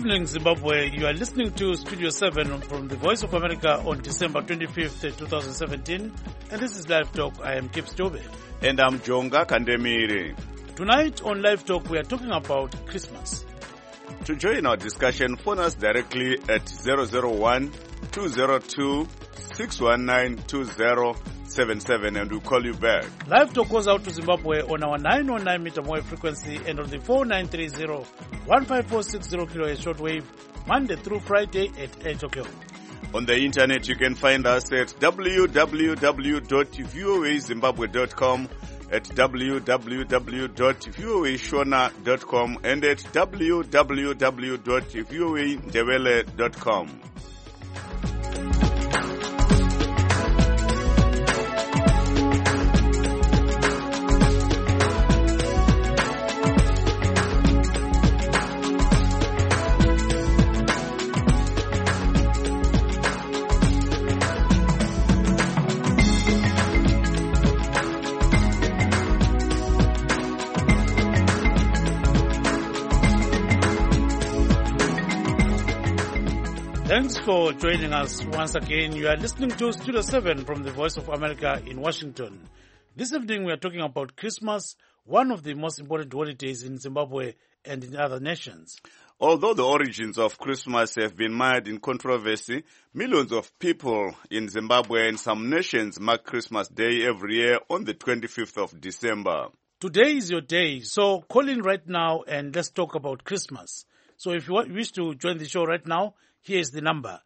evening, Zimbabwe. You are listening to Studio 7 from the Voice of America on December 25th, 2017. And this is Live Talk. I am Kip Stobe. And I'm Jonga Kandemiri. Tonight on Live Talk, we are talking about Christmas. To join our discussion, phone us directly at 001-202-619-2077 and we'll call you back. Live Talk goes out to Zimbabwe on our 909 meter wave frequency and on the 4930-15460 kHz shortwave, Monday through Friday at 8 o'clock. On the internet, you can find us at www.voazimbabwe.com, at www.voashona.com, and at www.voandebele.com. Thanks for joining us once again. You are listening to Studio 7 from the Voice of America in Washington. This evening we are talking about Christmas, one of the most important holidays in Zimbabwe and in other nations. Although the origins of Christmas have been mired in controversy, millions of people in Zimbabwe and some nations mark Christmas Day every year on the 25th of December. Today is your day, so call in right now and let's talk about Christmas. So if you wish to join the show right now, here is the number,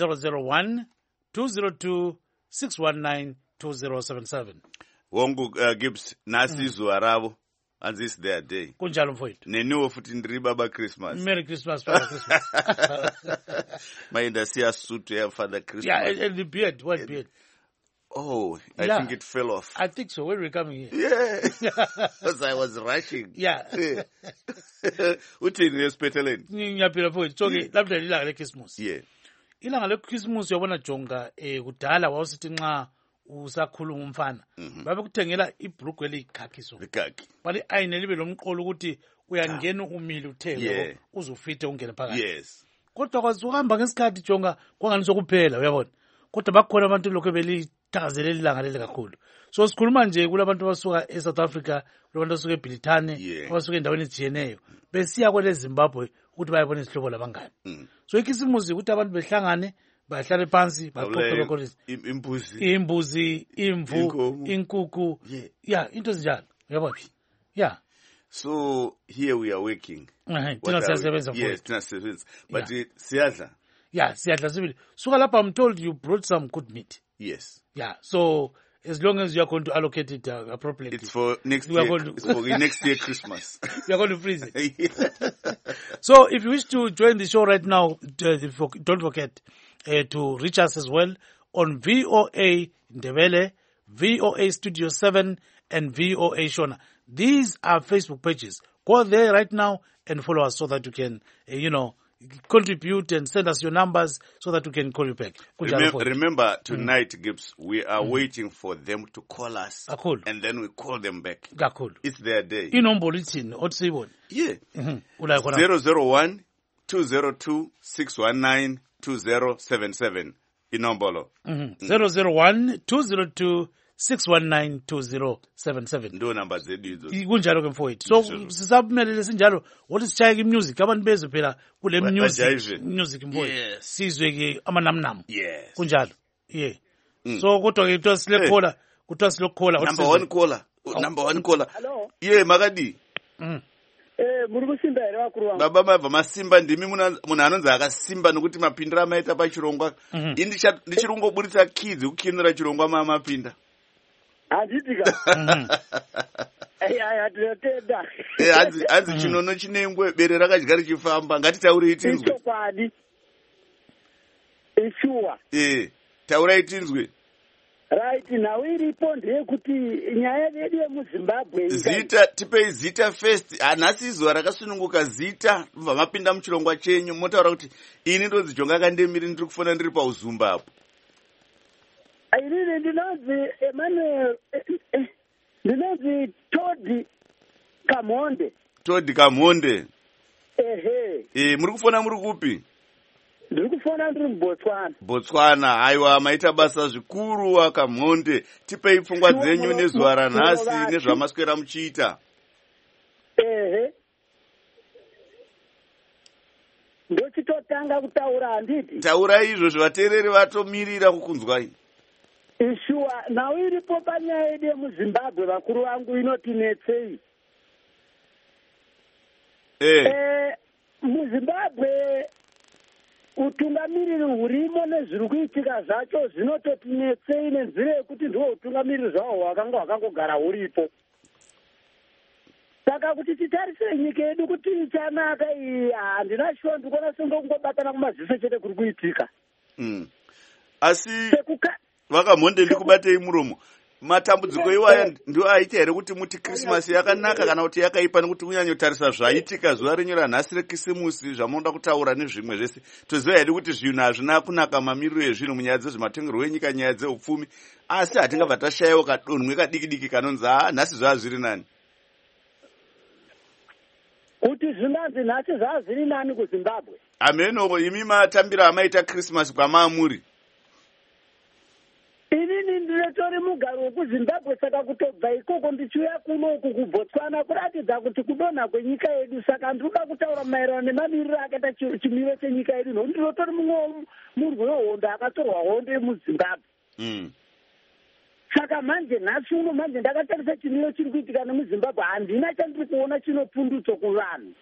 001-202-619-2077. Wongu Gibbs, nasi zuwa ravo, and this is their day. Kunjalo mfowethu. Neniwo futhi ndiri baba Christmas. Merry Christmas, Father Christmas. Maenda siya suit ya Father Christmas. Yeah, and the beard, what beard? Oh, I think it fell off. I think so, when we're coming here. Yeah, because I was rushing. Yeah. Uthini lesiphetheleni? Ngiyaphila mfowethu, so lapha ilanga leChristmas. Yeah. Ilanga leChristmas uyabona Jonga, kudala wawusithi nxa usakhuluma umfana. Babekuthengela ibhrugwe eliyikhakhi so. Ikhakhi. Bali ayine libe lomqolo ukuthi uyangena umile uthenge uzufithe ungene phakathi. Yes. Kodwa kwazi uhamba ngesikhathi Jonga kwangani sokuphela uyabona. Kodwa bakhona abantu lokho belithakazelela ilanga leli kakhulu. So sikhuluma nje kulabantu abasuka eSouth Africa, kulabantu abasuka eBrithani, abasuka endaweni ezijiyeneyo, besiya kwele Zimbabwe ukuthi bayabona izihlobo labangani. So ikhisimusi ukuthi abantu behlangane, bahlale phansi, baxoxe lokho imbuzi, imvu, inkukhu. Yeah, into ezinjalo. Uyabona? Yeah. So here we are working. Thina siyasebenza Yes, thina siyasebenza. But siyadla. Yeah, siyadla sibili. Suka lapha I'm told you brought some good meat. Yes. Yeah, so as long as you are going to allocate it appropriately. It's for next year. It's for next year Christmas. We are going to freeze it. So if you wish to join the show right now, don't forget to reach us as well on VOA Ndebele, VOA Studio 7, and VOA Shona. These are Facebook pages. Go there right now and follow us so that you can, contribute and send us your numbers so that we can call you back. Remember tonight, Gibbs, we are waiting for them to call us. Cool. And then we call them back. Cool. It's their day. Inombolo ithini? Otsibona. Yeah. 001-202-619-2077. Inombolo. 001-202-619-2077. Ndo number zedu hizo. Kunjalo ke mfowethu. So sisabumele sinjalo wothi sichaye ke music abantu bezwe phela kule music mfowethu. Sizwe ke amanamnam. Yes. Kunjalo. Yeah. So kodwa ke kuthiwa silekhola, Number one caller. Hello. Yeah, Magadi. Muri kusimba here vakuru vangu. Baba mabva masimba ndimi munhu anonzi akasimba nokuti mapindiro amaita pachirongwa. Ndichirungoburitsa kids kukinura chirongwa mamapinda. Handitika. Tinotenda. Hanzi chinono chinengwe bere rakadya richifamba ngatitaurei tinzwe. Chokwadi. Sure. Taurai tinzwe. Right, now iripo ndeyekuti nyaya yedu yemuZimbabwe. Tipei zita first. Nhasi zuva rakasununguka zita bva mapinda muchirongwa chenyu motaura kuti ini ndonzi Jonga Kandemiri ndiri kufona ndiri pauzumba apo. Inini ndinonzi Emmanuel ndinonzi Todi Kamhonde. Todi Kamhonde. ehe. Muri kufona muri kupi? Ndiri kufona ndiri muBotswana. Botswana. Aiwa, maita basa zvikuru akamhonde. Tipei pfungwa dzenyu nezuva ranhasi nezvamaswera muchiita. Ehe. Ndochitotanga kutaura handiti? Taura izvozvo, vateereri vatomirira kukunzwai. Shuwa, nawo iripo panyaya yedu yemuZimbabwe vakuru vangu inotinetsei. MuZimbabwe utungamiriri hurimo nezviri kuitika zvacho zvinototinetsei nenzira yekuti ndiwo utungamiriri zvahwo hwakanga hwakangogara huripo. Saka kuti titarisire nyika yedu kuti ichanaka iyi, handina shuwa ndikuona sengobatana kumaziso chete kuri kuitika. Asi vakamhonde ndikubatei muromo. Matambudziko iwaya ndio aita here kuti muti Krismasi yakanaka kana kuti yakaipa, nekuti kunyanyotarisa zvaitika zuva renyu ranhasi rekisimusi, zvamunoda kutaura nezvimwe zvese. Toziva here kuti zvinhu hazvina kunaka mamiriro ezvinhu munyaya dzezvematongerwo enyika, nyaya dzeupfumi, asi hatingabva tashayiwa kadonhwe kadiki-diki kanonzi nhasi zvava zviri nani. Kuti zvinanzi nhasi zvava zviri nani kuZimbabwe? Ameno, imi matambira amaita Krismasi kwamamuri. Inini ndiretori mugaro wekuZimbabwe, saka kutobva ikoko ndichiuya kuno uku kuBotswana kuratidza kuti kudonha kwenyika yedu. Saka ndinoda kutaura maererano nemamiriro akaita chimiro chenyika yedu, nokuti ndirotori mumwe murwi wehondo akatorwa hondo yemuZimbabwe. Saka manje nhasi uno manje ndakatarisa chimiro chiri kuitika nemuZimbabwe, handina chandiri kuona chinopundutso kuvanhu.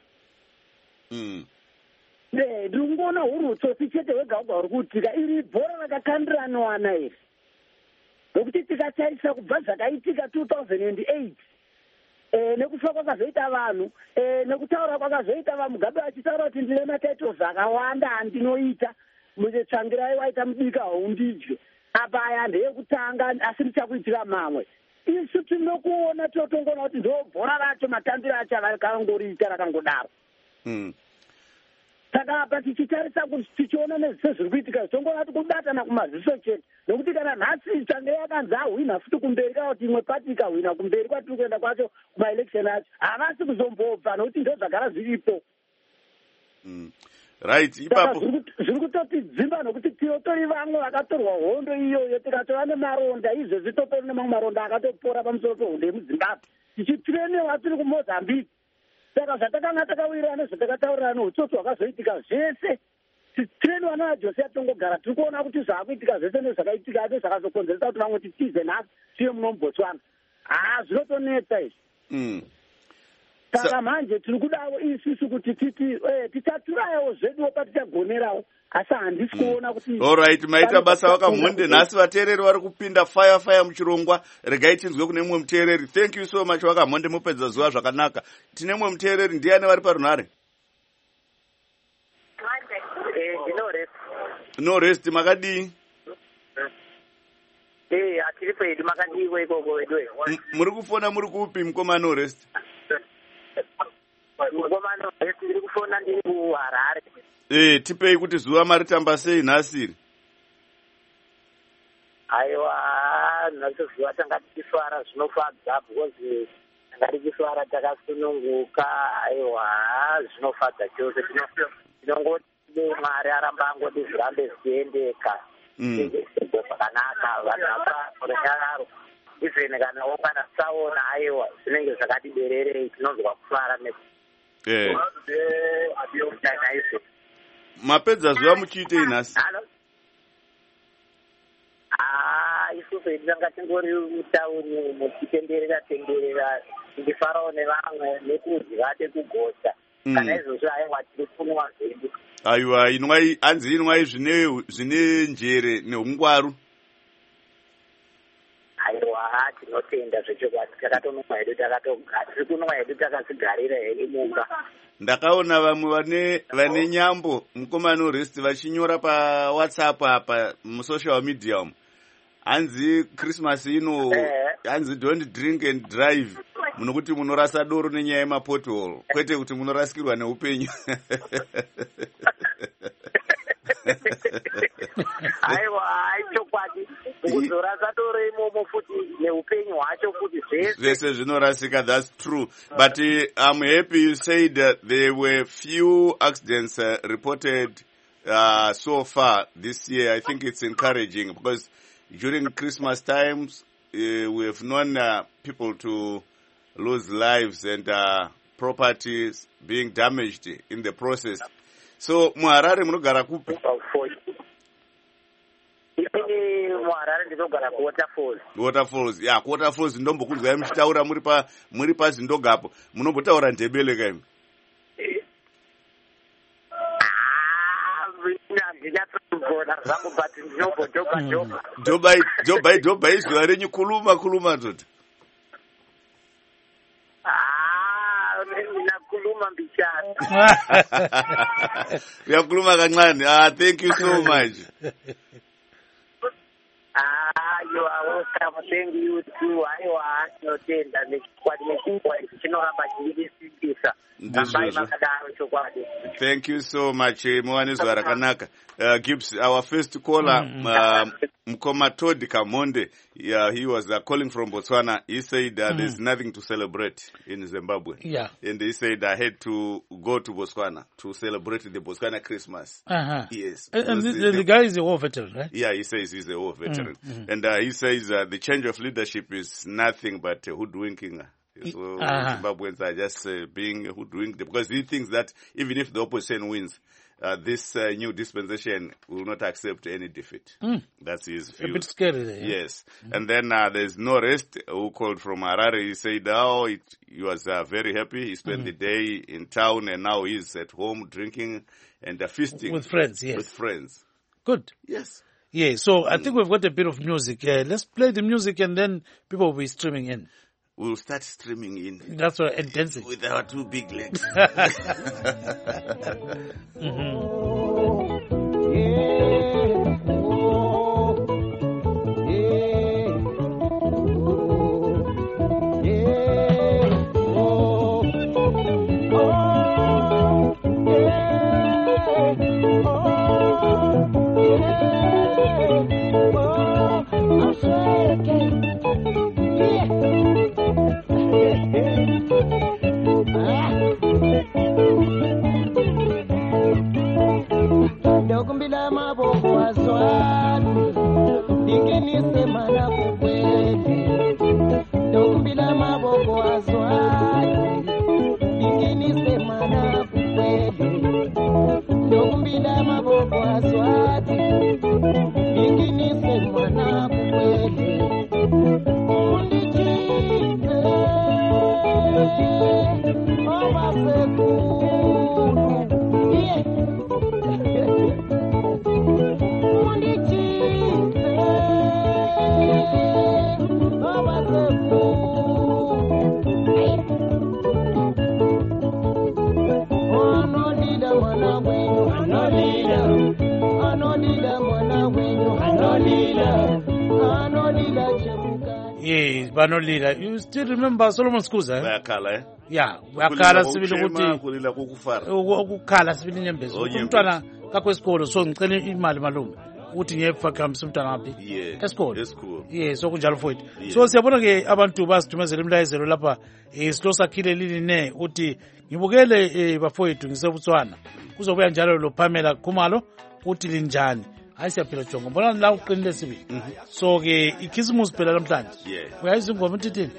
Ndiri kungoona hurutsotsi chete hwega hwega huri kuitika. Iri bhora rakakandiranowana iri, nokuti tikatarisa kubva zvakaitika 2008, nekufa kwakazoita vanhu, nekutaura kwakazoita vaMugabe vachitaura kuti ndine matitles akawanda andinoita, mutsvangirai waita mubika haundidye, apa aya ndeyekutanga asi ndichakuitira mamwe. Isu tinokuona totongoona kuti ndo bhora racho matambiro acho avakangoriita rakangodaro. Saka apa tichitarisa kuti tichiona nezviso zviri kuitika zvitongoona kuti kubatana kumaziso chete, nokuti kana nhasi tsvange yakanzi ahwina futi kumberi kana kuti imwe pati ikahwina kumberi kwatiri kuenda kwacho kumaelection acho, havasi kuzombobva nokuti ndo zvagara zviripo. Right, ipapo zviri kutotidzimba nokuti tinotori vamwe vakatorwa hondo iyoyo, tikatova nemaronda izvezvi totori nemamwe maronda akatopora pamusoro pehondo yemuZimbabwe, tichitirenewa tiri kuMozambique. Saka zvatakanga takawirirana nezvatakataurira neutsotsi hwakazoitika zvese, tirenewa navaJosia tongogara tiri kuona kuti zvaakuitika zvese nezvakaitika acho zvakazokonzeresa kuti vamwe titize nhasi tiye muno muBotswana. Zvinotonetsa izvi. Saka manje tiri kudawo isusu kuti titaturawo zveduwo patichagonerawo, asi handisi kuona kuti... Alright, maita basa vakamhonde. Nhasi vateereri vari kupinda fire muchirongwa. Regai tinzwe kune mumwe muteereri. Thank you so much vakamhonde, mupedza zuva zvakanaka. Tine mumwe muteereri, ndiani vari parunhare? No rest, makadii? Atiri pedu makadiwe ikoko wedwe. Muri kufona muri kupi mukoma No rest? Mukoma No rest ndiri kufona ndiri kuHarare. Tipei kuti zuva maritamba sei nhasi? Aiwa, nhasi zuva tanga tichifara zvinofadza, because tanga tichifara takasununguka. Aiwa, zvinofadza chose. Tinongoti Mwari aramba angoti zvirambe zvichiendeka. Zvakanaka, vanhu apa runyararo. Even kana kana tsaona, aiwa, zvinenge zvakati bererei, tinonzwa kufara mapedza zuva muchiitei nhasi? Isusu tanga tingori mutauni muchitenderera tichifarawo nevamwe nekudya tekugota. Kana izvozvo aiwa tiri kunwa zvedu. Aiwa, hanzi inwai zvine njere neungwaru. Aiwa, tinotenda zvechokwadi, takatonwa hedu tiri kunwa hedu takadzigarira hedu mumba. Ndakaona vamwe vane nyambo mukoma No rest vachinyora paWhatsApp apa musocial media umu. Hanzi Christmas ino, hanzi don't drink and drive. Munokuti munorasa doro nenyaya yemapothole, kwete kuti munorasikirwa neupenyu. Aiwa, chokwadi kuzorasa tore imomo futi neupenyu hwacho futi zvese zvinorasika. That's true, but I'm happy you said there were few accidents reported so far this year. I think it's encouraging because during Christmas times we have known people to lose lives and properties being damaged in the process. So muharare munogara kupi? muharare ndinogara kuwaterfalls. Waterfalls, yeah, Waterfalls ndombokunzwai muchitaura muri pazindogapo munombotaura ndebele kaimi? Jobai zuva renyu kuluma tota. Yakuluma kancane. Thank you so much. You are welcome. Thank you too. Aiwa tinotenda nechikwadi nechikwadi chinoramba chirisikisa. Thank you so much. Muwanizwa rakanaka. Gibbs, our first caller, Mkoma Todi Kamonde, he was calling from Botswana. He said there's nothing to celebrate in Zimbabwe. Yeah. And he said I had to go to Botswana to celebrate the Botswana Christmas. Yes. And the guy is a war veteran, right? Yeah, he says he's a war veteran. And he says the change of leadership is nothing but hoodwinking. So Zimbabweans are just being hoodwinked because he thinks that even if the opposition wins, this new dispensation will not accept any defeat. That's his view. A bit scary there. Yeah? Yes. And then there's No Rest who called from Harare. He said, he was very happy. He spent the day in town and now he's at home drinking and feasting. With friends, yes. With friends. Good. Yes. Yeah, so I think we've got a bit of music. Let's play the music and then people will be streaming in. We'll start streaming in. That's what intensity. With our two big legs. Vanolila. You still remember Solomon Skuza? Bayakhala, Yeah, bayakhala sibili ukukhala sibili nyembezi. Umntwana kakho esikolo so ngicela imali malume. Uthi ngefa kamsa umntwana ngapi? Esikolo. Yeah, so kunjalo mfowethu. So siyabona ke abantu basithumezela imlayezelo lapha isilo sakhile lini ne uthi ngibukele bafowethu ngisebutswana. Kuzobuya njalo lo Pamela Khumalo uthi linjani? Hayi siyaphila jongo. Mbona la uqinile sibili. So ke ikhisimusi phela namhlanje. Uyayizi ingoma uthithini?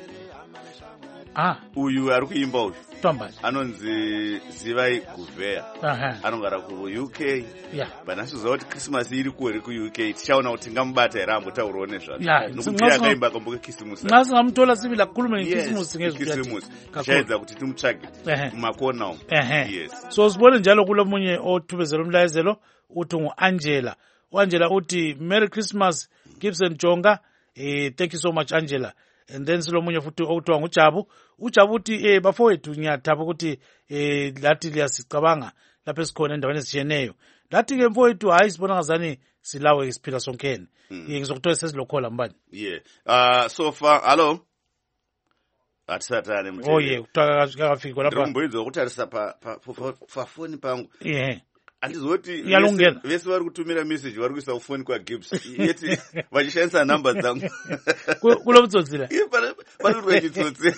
Uyu ari kuimba uyu. Tombani. Anonzi Zivai Guvea. Anongara ku UK. Yeah. Banasizowa kuti Christmas iri kuweri ku UK. Tichaona kuti ngamubata here ambotaurawo nezvazvo. Yeah. Nokuti akaimba akamboke khisimusi. Ngasingamthola sibili akhulume ngekhisimusi ngezwi. Chaedza kuti timutsvage mumakona umo. Yes. So sibone njalo kulomunye othubezela umlayezelo uthi ngu-Angela. Angela uthi Merry Christmas Gibson Jonga. Thank you so much Angela. And then silomunye futhi okuthiwa nguJabu. uJabu uthi bafowethu ngiyathaba ukuthi lathi liyasicabanga lapha esikhona endaweni ezitshiyeneyo. Lathi ke mfowethu hayi sibona ngazani silawe isiphila sonkeni. Ngizokuthola sezilokhola mbani. Yeah. So far hello. Atisatane mthembu. Oh yeah, kutaka kafika lapha. Ngimbuyizo ukuthi arisa pa phone pangu. Yeah. handizoti yalungena vese vari kutumira message vari kuisa kufoni kwaGibbs yeti vachishandisa namba dzangu kulo mutsotsira panoitwa chitsotsi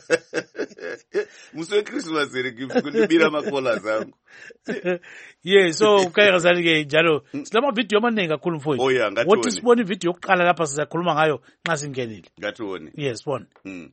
musi wechristmas here Gibbs kundibira makola zangu so ukayirazali-ke njalo silamavhidiyo amaningi kakhulu mfowethu. Oh, yeah, wothi sibone ividiyo yokuqala lapha sizakhuluma ngayo nxa singenile. ngatione Sibone.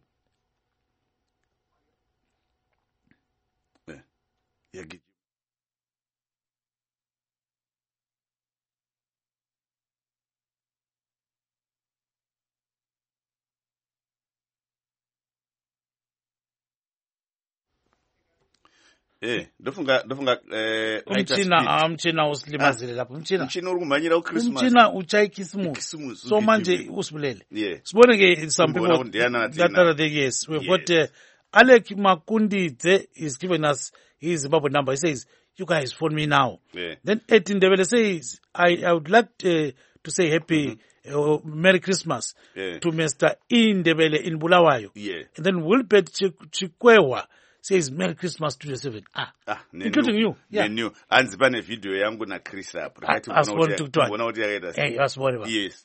ndofunga umtshina usilimazile lapho umtshina uri kumhanyira kuChristmas umtshina uchayikhisimusi so manje usibulele sibone-ke some people that yes we've got Alec Makundidze is giving us his Zimbabwe number. He says, you guys phone me now. Then Etin Ndebele says, I would like to say happy Merry Christmas to Mr. Indebele in Bulawayo. And then Wilbert Chikwewa says Merry Christmas to yourself. Including you. New. And pane video yangu na Chris up. Asibone tukutwana. Yes.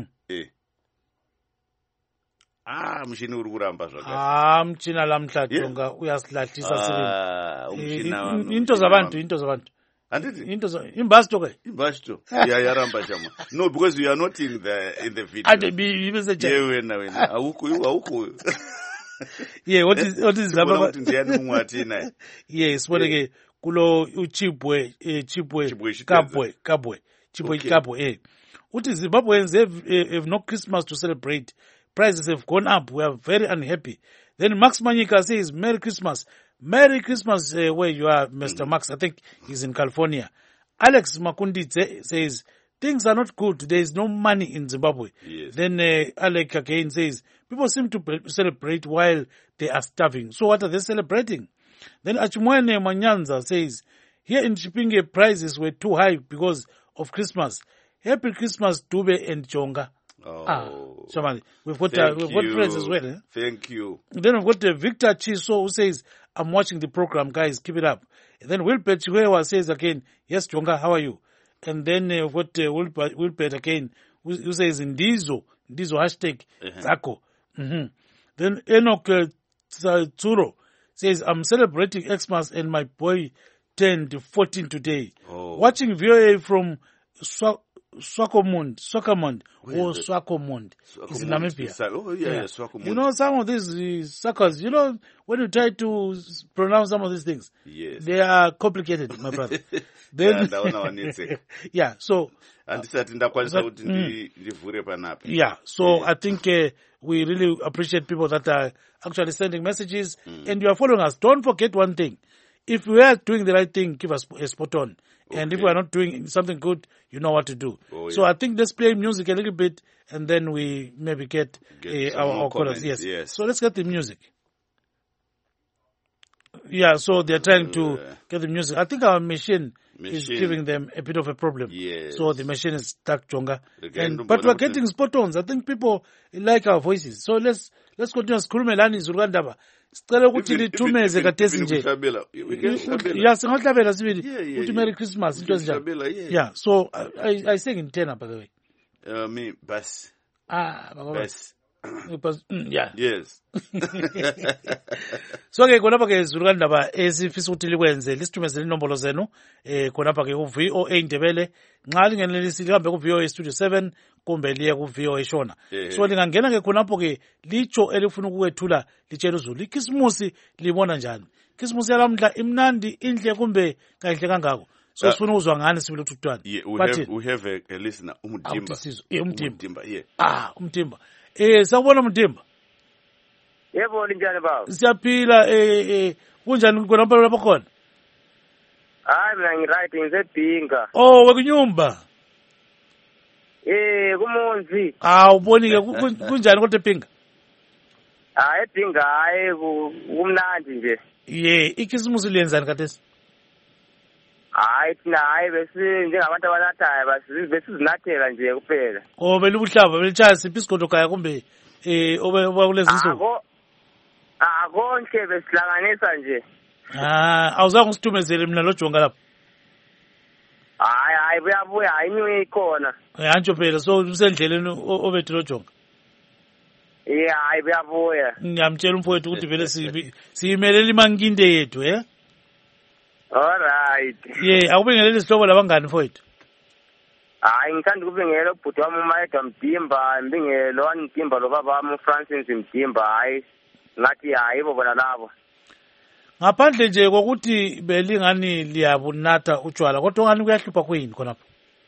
Mshini uri kuramba zvakare. Mchina lamhla Jonga uyasilahlisa sibili. Into zabantu. Handiti? Imbasto ke? Imbasto. Yaramba chama. No, because you are not in the video. Wena. Awuko. What is Zaba? Ndiyani mungwati naye. Sibone ke kulo uchibwe kabwe. Uthi Zimbabweans have no Christmas to celebrate. Prices have gone up. We are very unhappy. Then Max Manyika says, Merry Christmas. Merry Christmas where you are, Mr. Max. I think he's in California. Alex Makundidze says, things are not good. There is no money in Zimbabwe. Then Alec again says, people seem to celebrate while they are starving. So what are they celebrating? Then Achimwene Manyanza says, here in Chipinge, prices were too high because of Christmas. Happy Christmas, Dube and Jonga. Somebody. We've got friends as well. Thank you. Then we've got Victor Chiso who says, I'm watching the program, guys, keep it up. And then Wilbert Chiwewa says again, yes, Jonga, how are you? And then we've got Wilbert again who says, Ndizo hashtag Zako. Then Enoch Tsuro says, I'm celebrating Xmas and my boy turned 14 today. Watching VOA from Swakopmund is in Namibia. Swakopmund. You know, some of these suckers, when you try to pronounce some of these things, they are complicated, my brother. Then, so I think we really appreciate people that are actually sending messages and you are following us. Don't forget one thing. If we are doing the right thing, give us a spot on. And if we are not doing something good, you know what to do. So I think let's play music a little bit and then we maybe get our callers. Yes. So let's get the music. So they're trying to get the music. I think our machine is giving them a bit of a problem. So the machine is stuck, Jonga. But we're getting spot ons. I think people like our voices. So let's continue. Skulumelani Zurgandaba. Sicela ukuthi lithumeze katesi nje. Singahlabela sibili. Uthi Merry Christmas into ezinjalo. So I sing in tenor, by the way. Me bass. Bass. Yes. So ke khonapha ke Zurgandaba esifisa ukuthi likwenze lisithumezele inombolo zenu khonapha ke ku-VOA Ndebele nxa lingenelisi lihambe ku-VOA Studio 7 kumbe liye ku-VOA Shona. So lingangena ke khonapho ke litsho elifuna ukukwethula litshela uzulu ikhisimusi libona njani. Ikhisimusi yalamhla imnandi inhle kumbe kahle kangako. So sifuna ukuzwa ngani sibili ukuthutwana. We have a listener Umtimba. Umtimba. Sakubona Mtimba. Yebo linjani baba? Siyaphila kunjani khona lapha khona? Hayi mina ngiright ngisedinga. Wekunyumba. Kumonzi. Uboni ke kunjani kodwa ePinga? Edinga hayi kumnandi nje. Ikhisimusi liyenzani khathesi? Hayi thina hayi bese njengabantu abanathayo besizinathela nje kuphela. Belubuhlava belitshaya siphi isigodo kaya kumbe okulezi insuku? Konke besihlanganisa nje. Awuzange usithumezele mina lo Jonga lapha. hayi buyabuya hayi ikhona hantsho phela so usendleleni obethu lojonga hayi buyabuya ngiyamtshela umfowethu ukuthi vele siyimelela imankinde yethu alright akubingeleli isihlobo labangani mfowethu hayi ngithanda ukubingela ubhuti wami umayedwa Mdimba mbingelo wani Mdimba lo baba wami uFrancis Mdimba hayi ngathi hayi bona labo ngaphandle nje kokuthi belingani liyabunatha utshwala kodwa ngani kuyahlupha kuyini khonapho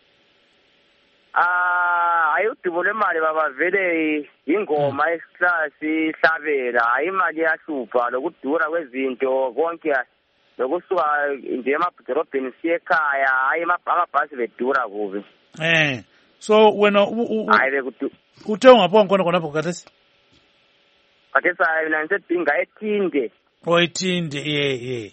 hayi udubo lemali baba vele ingoma esihlasi hlabela hayi imali yahlupha lokudura kwezinto konke lokusuka nje emadorobheni siye ekhaya hayi amabhasi bedura kubi so wena uthe ungapho khonapho khathesi mina ngisedinga ethinde ethinde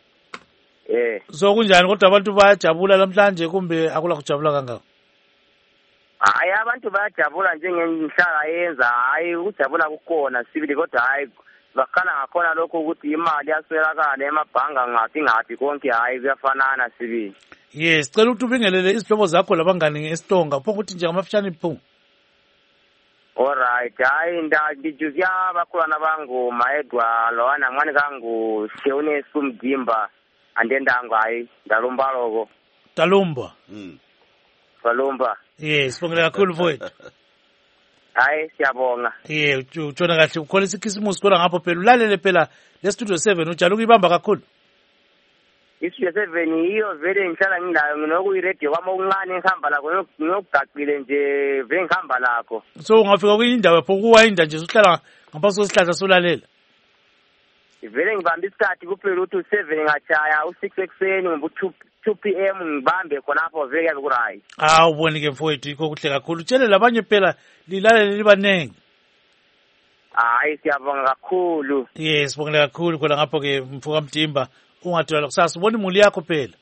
so kunjani kodwa abantu bayajabula namhlanje kumbe akula kujabula kangako hayi abantu bayajabula njengenhlaka yenza hayi ukujabula kukhona sibili kodwa hayi bakhala ngakhona lokho ukuthi imali yaswelakala emabhanga ngaphi konke hayi kuyafanana sibili sicela ukuthi ubingelele izihlobo zakho labangani esitonga pho ukuthi nje ngamafishane phu alright hayi ngijuziya bakhulana bangu Maedwa lowana ngani kangu Sheonesu Mdimba andendangu hayi ndalumba loko Dalumba Balumba sibongela kakhulu mfowethu hayi siyabonga utshona kahle ukholisa ikhisimusi kodwa ngapho phela ulalele phela le studio 7 ujala ukuyibamba kakhulu istudio 7 iyo vele ngihlala ngilayo nginokuyi-radio kwami okuncane ngihamba lakho ngiyokugaqile nje vele ngihamba lakho so ungafika kuyindawo pho kuwayinda nje uhlala ngaphansi kwesihlahla solalela vele ngibambe isikhathi kuphela ukuthi u7 ngachaya u6 ekuseni u2 PM ngibambe khonapho vele kuyabe kurayi ubone ke mfowethu yikho kuhle kakhulu utshele labanye phela lilalele libanengi hayi siyabonga kakhulu sibongela kakhulu khona ngapho ke mfuka Mdimba ungadwala kusasa ubona imuli yakho phela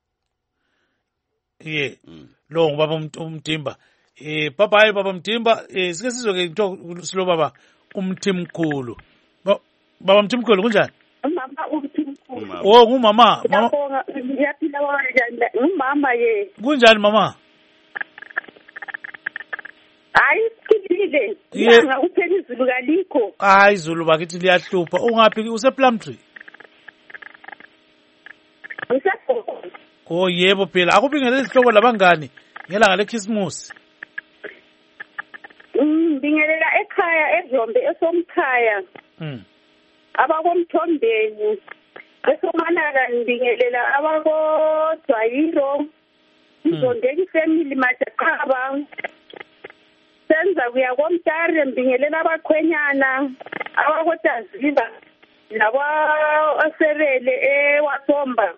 lo ngubaba uMdimba bye baba Mdimba sike sizwe ke into silo baba umthimkhulu baba Mthimkhulu kunjani mama umthimkhulu ngumama ngiyaphila kanjani ngumama kunjani mama hayi sikhilile yanga uphela izulu kalikho hayi izulu bakithi liyahlupha ungaphi usePlumtree yebo phela akubingelele isihlobo labangani ngelanga lekhisimusi bingelela ekhaya eZombe esomkhaya abakomthombeni esomanaka ngibingelela abakodwayiro izondeki family majaqaba senza kuya komtare ngibingelela abakhwenyana abakotaziba nabaaserele ewasomba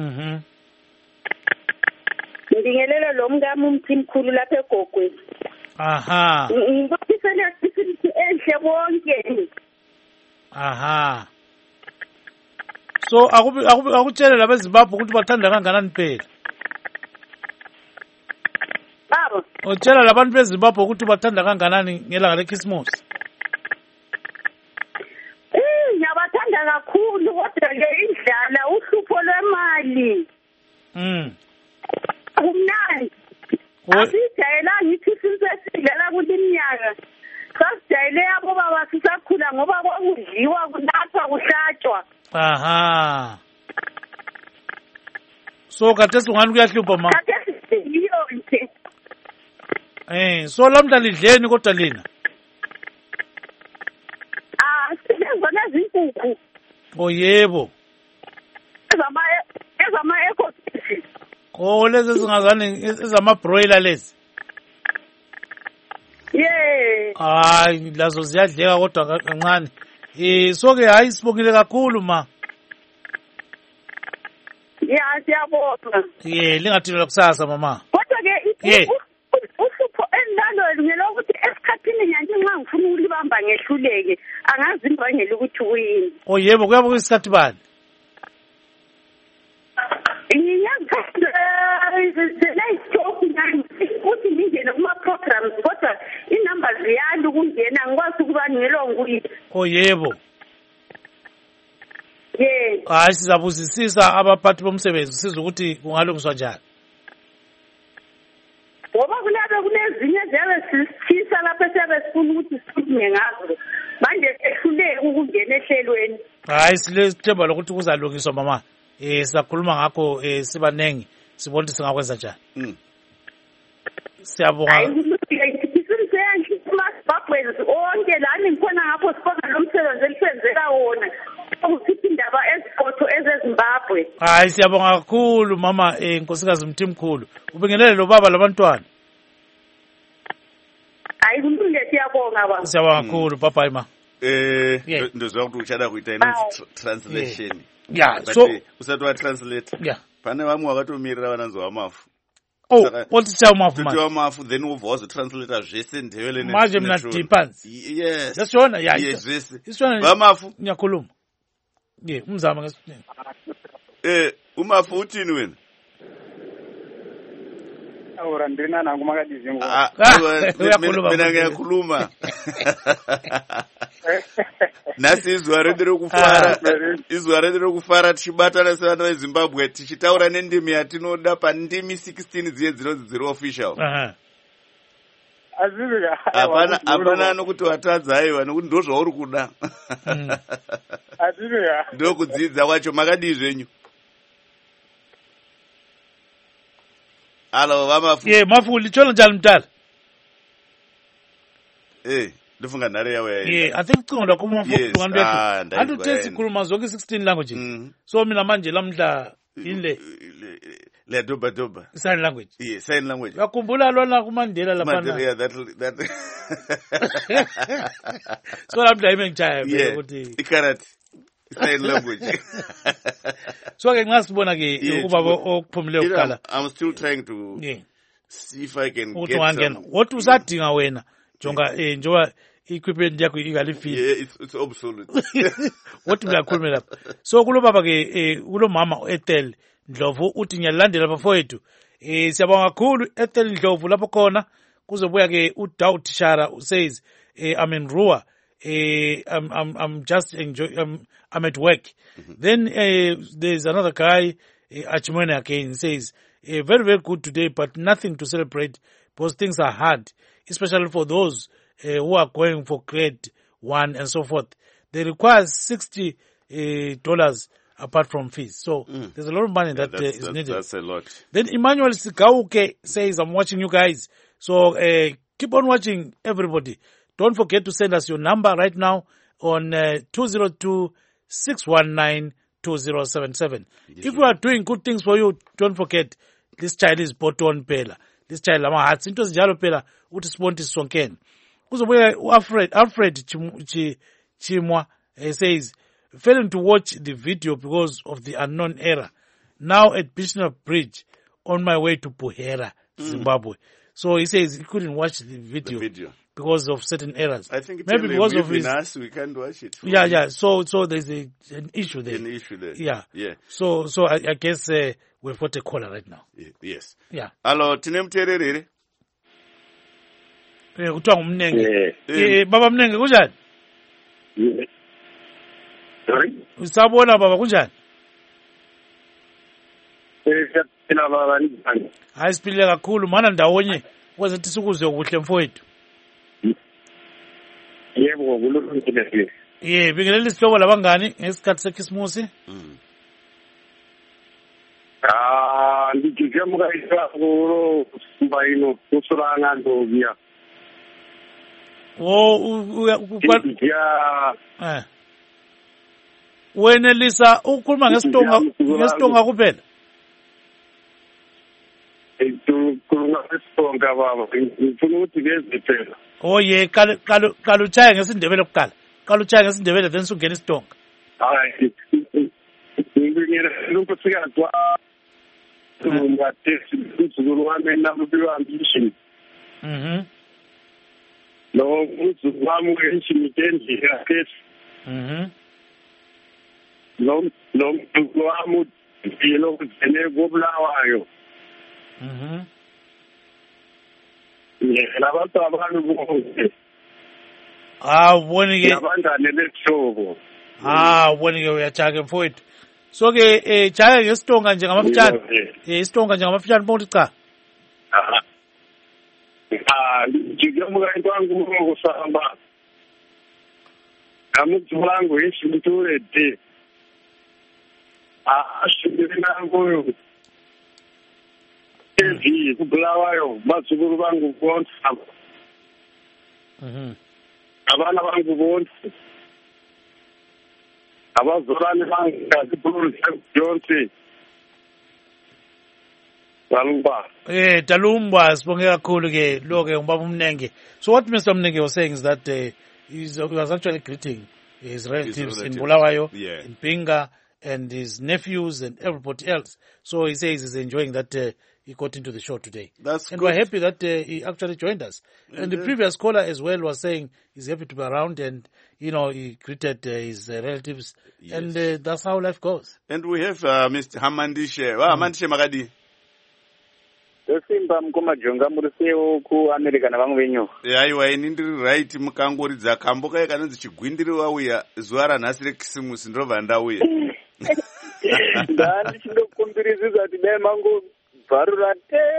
ngibingelela lo mkami umthimkhulu lapha egogweni ngibophisela isinto enhle bonke so akutshele labezimbabwe ukuthi bathanda kanganani phela baba utshela labantu bezimbabwe ukuthi bathanda kanganani ngelanga lekhisimusi ngiyabathanda kakhulu kodwa ke indlala uhlupho lwemali kumnandi asijayelanga ithi sisesidlala kule minyaka sasijayele abo baba sisakhula ngoba kwakudliwa kunathwa kuhlatshwa so khathesi ungani kuyahlupha ma iyo nje so lamhla lidleni kodwa lina silezona zinkukhu yebo ezama-ecotisi lezi ezingazani ezama-broiler lezi hayi lazo ziyadleka kodwa kancane so-ke hayi sibongile kakhulu ma siyabonga lingathilelwa kusasa mama kodwa-ke uhlupho endalo ngelokuthi esikhathini nyanje nxa ngifuna ukulibamba ngehluleke angazi imbangela ukuthi kuyini yebo kuyabe kuyisikhathi bani ukuthi ngingene kuma-programs kodwa inumber ziyali ukungena ngikwazi ukuba ngelonguyiphi yebo hayi sizabuzisisa abaphathi bomsebenzi siza ukuthi kungalungiswa njani ngoba kunezinye eziyabe sisithisa lapho esiyabe sifuna ukuthi sikhulume ngazo manje ehluleke ukungena ehlelweni. Hayi silethemba lokuthi kuzalungiswa mama. Sizakhuluma ngakho sibanengi sibona ukuthi singakwenza njani. Siyabonga. Onke lani ngikhona ngapho sibona lo msebenzi elisenzeka wona ukukhipha indaba eziqotho ezeZimbabwe. Hayi siyabonga kakhulu mama nkosikazi Mthimkhulu. Ubingelele lo baba labantwana. Hayi kulungile siyabonga baba. Siyabonga kakhulu papa ma. Ndozwa ukuthi uchada kuita translation. Yeah, so usati wa translate. Yeah. Pane vamwe vakatomirira vananzi vamafu. Otitya umafu manje. Wamafu then uvoza translator zvese ndevele ne. Manje mina diphansi. Yes. Yasona yeah. Yes zvese. Isona vamafu ngiyakhuluma. Umzama ngesibini. Umafu uthini wena? Awura ndina nangu makadizi ngo. Mina ngiyakhuluma. Nasi izwa redero kufara tichibatana sevana veZimbabwe tichitaura nendimi yatinoda pandimi 16 dziye dzinonzi dziri official. Azivika. Hapana nokuti watadza aiwa nokuti ndo zvauri kuda. Azivika. Ndo kudzidza kwacho makadii zvenyu. Alo vamafu. Mafu lichona njani mtala? Ndofunga nhare yawe yayi. I think cingo lakho mafu kungantu yethu. Anduthethe ikhuluma zonke 16 languages. So mina manje lamhla inle le doba. Sign language. Yeah, sign language. Yakhumbula lona kuMandela lapha. Yeah, that. So lamhla imengijaya ukuthi ikarate. Sign language. So ke nxa sibona ke ubaba okuphumile ukukala. I'm still trying to see if I can get some. What usadinga wena? Jonga njoba equipment yakho ikalifile. Yeah, it's obsolete. What ngiyakhuluma lapha. So kulo baba ke kulo mama Ethel Ndlovu uthi ngiyalandela bafowethu. Siyabonga kakhulu Ethel Ndlovu lapho khona kuzobuya ke uDaud Shara says I'm in Ruwa. I'm just enjoying. I'm at work. Then there's another guy, Achimwene again, says, very, very good today, but nothing to celebrate because things are hard, especially for those who are going for grade 1 and so forth. They require $60 apart from fees. So there's a lot of money that is needed. That's a lot. Then Emmanuel Sigauke says, I'm watching you guys. So keep on watching, everybody. Don't forget to send us your number right now on 202-619-2077. If we are doing good things for you, don't forget, this child is Boton Pela. This child, Lama Hats, into Jalo Pela, uti sponti sonken. Alfred Chimwa says, failing to watch the video because of the unknown error. Now at Bishop Bridge, on my way to Buhera, Zimbabwe. So he says he couldn't watch the video. Because of certain errors. I think maybe because of his us, we can't watch it. Yeah. So there's an issue there. Yeah. So I guess we've got a caller right now. Yes. Yeah. Hello, tinemtererere. Kuthiwa ngumnenge. Baba Mnenge kunjani? Sorry. Usabona baba kunjani? Hayi siphile kakhulu mana ndawonye ukwenza ukuthi sikuzwe kuhle mfowethu. Yebo kulungile. Bingelela isihlobo labangani ngesikhathi seKhisimusi. Ndikike mukayisa kulo mbayino kusuranga ndobiya. Wenelisa ukukhuluma ngestonga kuphela. Kukhuluma ngestonga baba. Ngifuna ukuthi ngeze phela. Kaluchaya ngesindebele kuqala. Kaluchaya ngesindebele then sungena istonga. Hayi. Ngibingelela lokusikazi ngathi uzulu wami nakubiwa ambition. Lo uzulu wami ngishimitendli yakhe. Lo uzulu wami ngilo kuzene kobulawayo. Labantu abantu bonke. Ubone ke abangane lesihlobo. Ubone ke uyajaka mfowethu. So ke jaya ngestonga nje ngamafutshane. Istonga nje ngamafutshane bonke cha. ndichigamukai kwangu munokusamba amudzi wangu ishinturete asvibiri nanguyo evi kubulawayo madzukuru vangu vonse avana vangu vonse avazorani vangu ngazibhuru zvonse Talumba sibonge kakhulu ke lo ke ubaba Mnenge. So what Mr. Mnenge was saying is that he was actually greeting his relatives in Bulawayo, in Pinga, and his nephews and everybody else. So he says he's enjoying that he got into the show today. That's and good. We're happy that he actually joined us. And the previous caller as well was saying he's happy to be around, and he greeted his relatives, and that's how life goes. And we have Mr. Hamandishe. Hamandishe Magadi. Simba mkoma jonga murusewo ku America na vangu venyu. Aiwa ini ndiri right mukangoridza kamboka yakanonzi chigwindiri uya zuva ranhasi rekisimusi ndobva ndauya. Ndichindokumbirizidza kuti dai mangu bvarura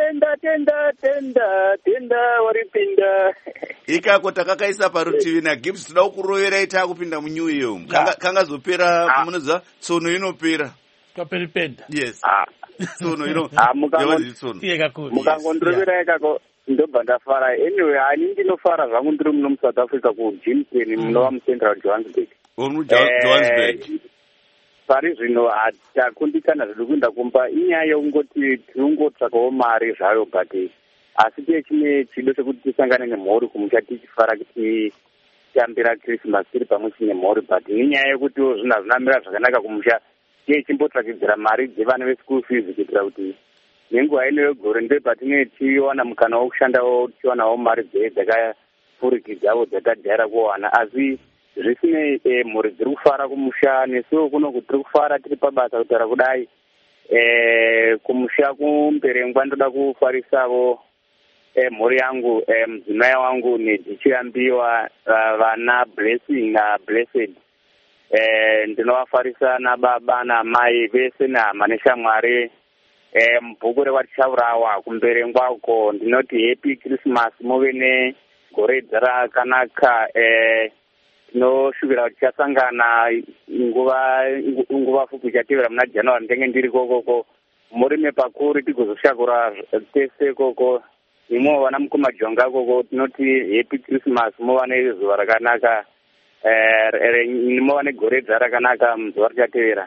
tenda waripinda. Ikako takakaisa parutivi naGibbs toda kukuroverai taakupinda muNew Year. Kangazopera munoziva tsono inopera. Kaperipenda. Yes. Tsono mukangondiroverai kako ndobva ndafara. Anyway, ani ndinofara zvangu ndiri muno muSouth Africa kuJimson munova muCentral Johannesburg. Johannesburg. Pari zvino hatakundikana zvedu kuenda kumba inyaya yekungoti tiringotsvakawo mari zvayo but asi tiye chine chido chekuti tisangane nemhuri kumusha tichifara kuti tambira Christmas tiri pamwe chine mhuri but nenyaya yekutiwo zvinhu hazvinamira zvakanaka kumusha tiye chimbotsvakidzira mari dzevana veschool fees kuitira kuti nenguva ino yegore ndopatinenge tichiwana mukana wokushandawo tichiwanawo mari dzakafurikidzawo dzatadhaira kuwana asi zvisinei mhuri dziri kufara kumusha nesuwo kuno kuti tiri kufara tiri pabasa kutaura kudai kumusha kumberengwa ndoda kufarisawo mhuri yangu mudzimai wangu nedzichiyambiwa vana Blessing naBlessed ndinovafarisa nababa namai vese nehama neshamwari mubhuku rekwatichaurawa kumberengwa uko ndinoti happy Christmas muve negore rakanaka. Tinoshuvira kuti tichasangana nguva fupi ichatevera muna January ndenge ndiri kokoko murime pakuru tigozoshakura tese koko imwe vana mukoma jonga koko tinoti happy Christmas muva nezuva rakanaka muva negore rakanaka muzuva richatevera.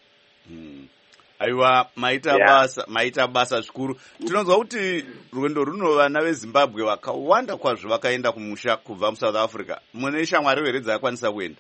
Aiwa maita basa zvikuru. Tinonzwa kuti rwendo runo vana veZimbabwe vakawanda kwazvo vakaenda kumusha kubva muSouth Africa. Mune shamwari here dzakakwanisa kuenda?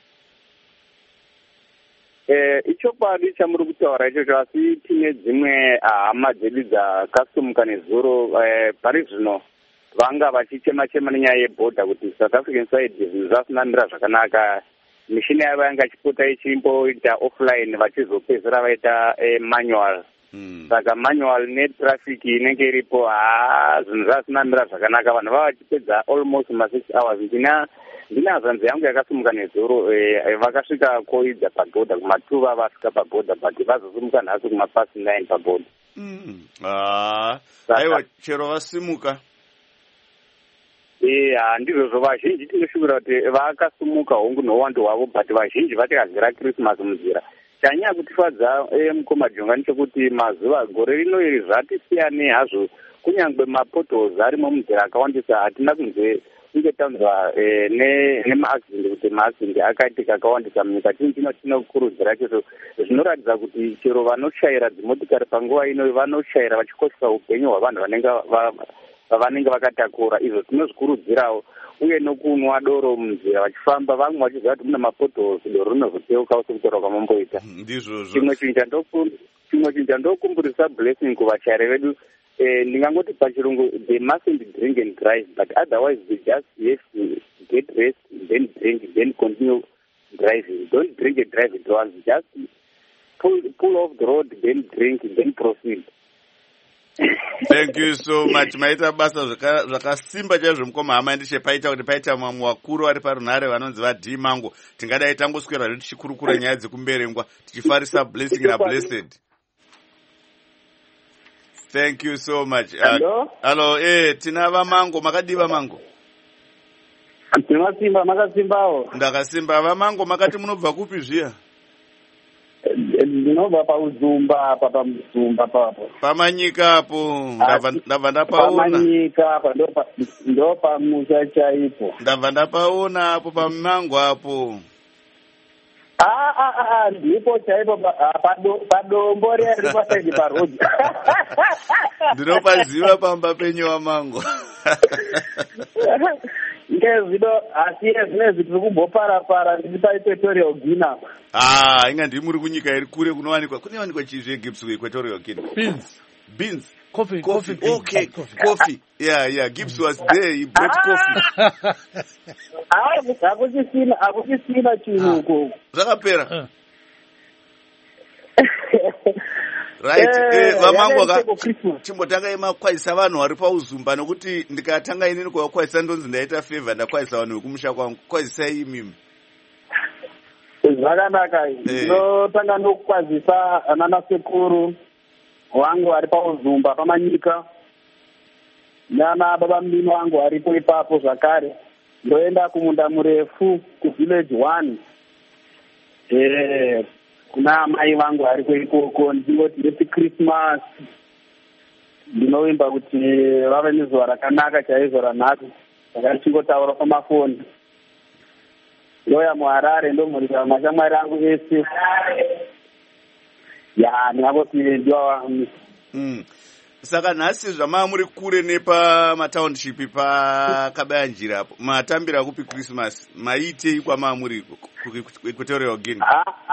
Ichokwadi chamuri kutaura ichocho asi tine dzimwe hama dzedu dzakasimuka nezuro pari zvino vanga vachichema-chema nenyaya yebhodha kuti South African side zvinhu zvasinamira zvakanaka. Mishini yavo yanga ichipota ichimboita offline vachizopedzera vaita manual. Saka manual netraffic inenge iripo zvinhu zvasinamira zvakanaka. Vanhu vava vachipedza almost ma6 hours. Ndina hazanzi yangu yakasimuka nezuro vakasvika koidza pabhodha kuma2 vavasvika pabhodha but vazosimuka nhasi kumapasi 9 pabhodha. Aiwa chero vasimuka. Ndizvo vazhinji tinoshuvira kuti vakasimuka hongu nouwando hwavo but vazhinji vatikazira Christmas munzira. Chanyanya kutifadza mukoma jonga nechekuti mazuva gore rino iri zvatisiyane hazvo kunyangwe mapotholes arimo munzira akawandisa hatina kunze kunge tanzwa nemaaccident kuti maaccident akaitika akawandisa munyika. Tinokurudzira chaizvo zvinoratidza kuti chero vanoshayira dzimotikari panguva ino vanoshayira vachikoshesa upenyu hwavanhu vanenge vakatakura. Izvo tinozvikurudzirawo uye nokunwa doro munzira vachifamba vamwe vachiziva kuti muna mapotholes doro rinozoteukawo sekutaura kwamamboita. Chimwe chinhu chandokumburisa Blessing kuvachayari vedu ndingangoti pachirungu they mustn't drink and drive but otherwise they just have to get rest then drink then continue driving. Don't drink and drive at once, just pull off the road then drink then proceed. Thank you so much. Maita basa zvakasimba chaizvo mukoma Hamandishe. Paita kuti paita mamwe wakuru vari parunhare vanonzi vaDhimango tingadai tangoswera zvedu tichikurukura nyaya dzekumberengwa tichifarisa Blessing naBlessed. Thank you so much. Hello? Hello, tina vamango, makadi vamango. Ndinosimba, makasimbawo. Ndakasimba vamango, makati munobva kupi zviya? Ndinobva pauzumba apa pamuzumba papo. Pamanyika apo, ndabva ndapaona. Pamanyika apa ndo pamusha chaipo. Ndabva ndapaona apo pamango apo. Ndipo chaipo padombo riri pasaidi parodi. Ndinopaziva pamba penyu vamango. Ngezvido asi zvinezvi tiri kumbopara ndiri paEquatorial Guinea. Inga ndiri muri kunyika iri kure kunowanikwa chii zveGibbs kuEquatorial Guinea? Beans. Coffee. Okay, coffee. Yeah. Gibbs was there. He brought coffee. Hakuchisina chinhu uko. Zvakapera. Right. Vamango chimbotanga imakwazisa vanhu vari pauzumba nokuti ndikatanga inini kuvakwazisa ndonzi ndaita favor ndakwazisa vanhu vekumusha kwangu. Kwazisai imimi. Zvakanaka. Ndinotanga nokukwazisa anana sekuru wangu ari pauzumba pamanyika nana baba mdini wangu aripo ipapo zvakare. Ndoenda kumunda murefu kuvillage 1 kuna mai vangu ariko ikoko ndingoti happy Christmas. Ndinovimba kuti vave nezuva rakanaka chaizvo ranhatu saka tichingotaura pamafoni. Ndoya muHarare ndomhurira mashamwari angu ese. Ndingangoti ndiwa saka nhasi zvamava muri kure nepamatownship pakabaya njira apo matambira kupi Christmas maitei kwamava muri kuEquatorial Guinea?